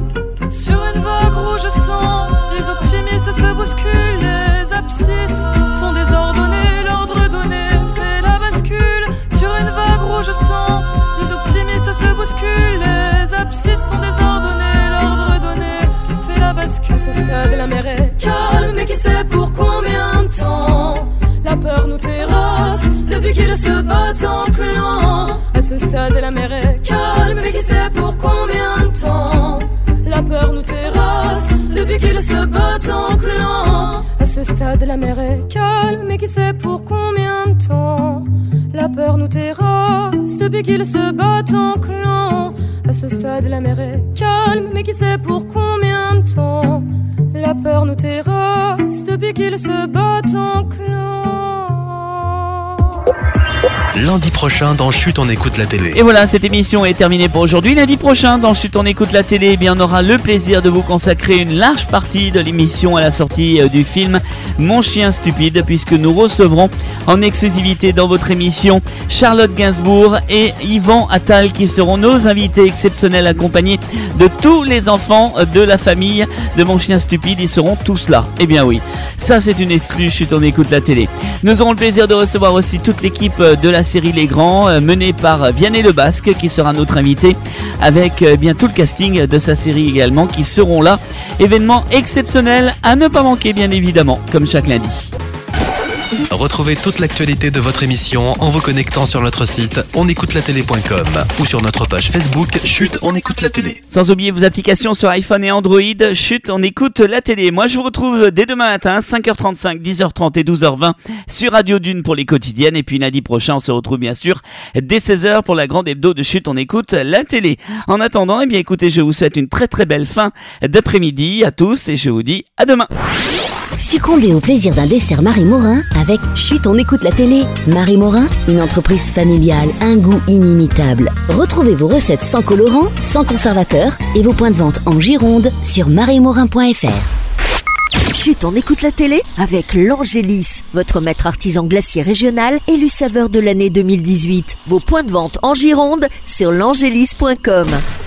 Sur une vague rouge sang, les optimistes se bousculent, les abscisses sont désordonnés, l'ordre donné fait la bascule. Sur une vague rouge sang, les optimistes se bousculent, les abscisses sont désordonnés, l'ordre donné fait la bascule. À ce stade, la mer est calme, mais qui sait pour combien de temps? La peur nous terrasse depuis qu'ils se battent en clan. À ce stade, la mer est calme, mais qui sait pour combien de temps? La peur nous terrasse depuis qu'ils se battent en clan. À ce stade, la mer est calme, mais qui sait pour combien de temps? La peur nous terrasse depuis qu'ils se battent en clan. À ce stade, la mer est calme, mais qui sait pour combien de temps? La peur nous terrasse depuis qu'ils se battent en clan. Lundi prochain dans Chut, on écoute la télé. Et voilà, cette émission est terminée pour aujourd'hui. Lundi prochain dans Chut, on écoute la télé, eh bien, on aura le plaisir de vous consacrer une large partie de l'émission à la sortie euh, du film Mon chien stupide, puisque nous recevrons en exclusivité dans votre émission Charlotte Gainsbourg et Yvan Attal qui seront nos invités exceptionnels accompagnés de tous les enfants de la famille de Mon chien stupide. Ils seront tous là. Eh bien oui, ça c'est une exclue Chut, on écoute la télé. Nous aurons le plaisir de recevoir aussi toute l'équipe de la série Les Grands, euh, menée par Vianney Le Basque qui sera notre invité avec euh, bien tout le casting de sa série également qui seront là. Événement exceptionnel à ne pas manquer bien évidemment, comme chaque lundi. Retrouvez toute l'actualité de votre émission en vous connectant sur notre site on écoute la télé point com ou sur notre page Facebook Chut, on écoute la télé. Sans oublier vos applications sur iPhone et Android. Chut, on écoute la télé. Moi, je vous retrouve dès demain matin, cinq heures trente-cinq, dix heures trente et douze heures vingt sur Radio Dune pour les quotidiennes. Et puis lundi prochain, on se retrouve bien sûr dès seize heures pour la grande hebdo de Chut, on écoute la télé. En attendant, eh bien écoutez, je vous souhaite une très très belle fin d'après-midi à tous et je vous dis à demain. Succombez au plaisir d'un dessert Marie Morin avec Chut, on écoute la télé. Marie Morin, une entreprise familiale, un goût inimitable. Retrouvez vos recettes sans colorant, sans conservateur et vos points de vente en Gironde sur marie morin point f r. Chut, on écoute la télé avec l'Angélis, votre maître artisan glacier régional élu saveur de l'année deux mille dix-huit. Vos points de vente en Gironde sur l'angélis point com.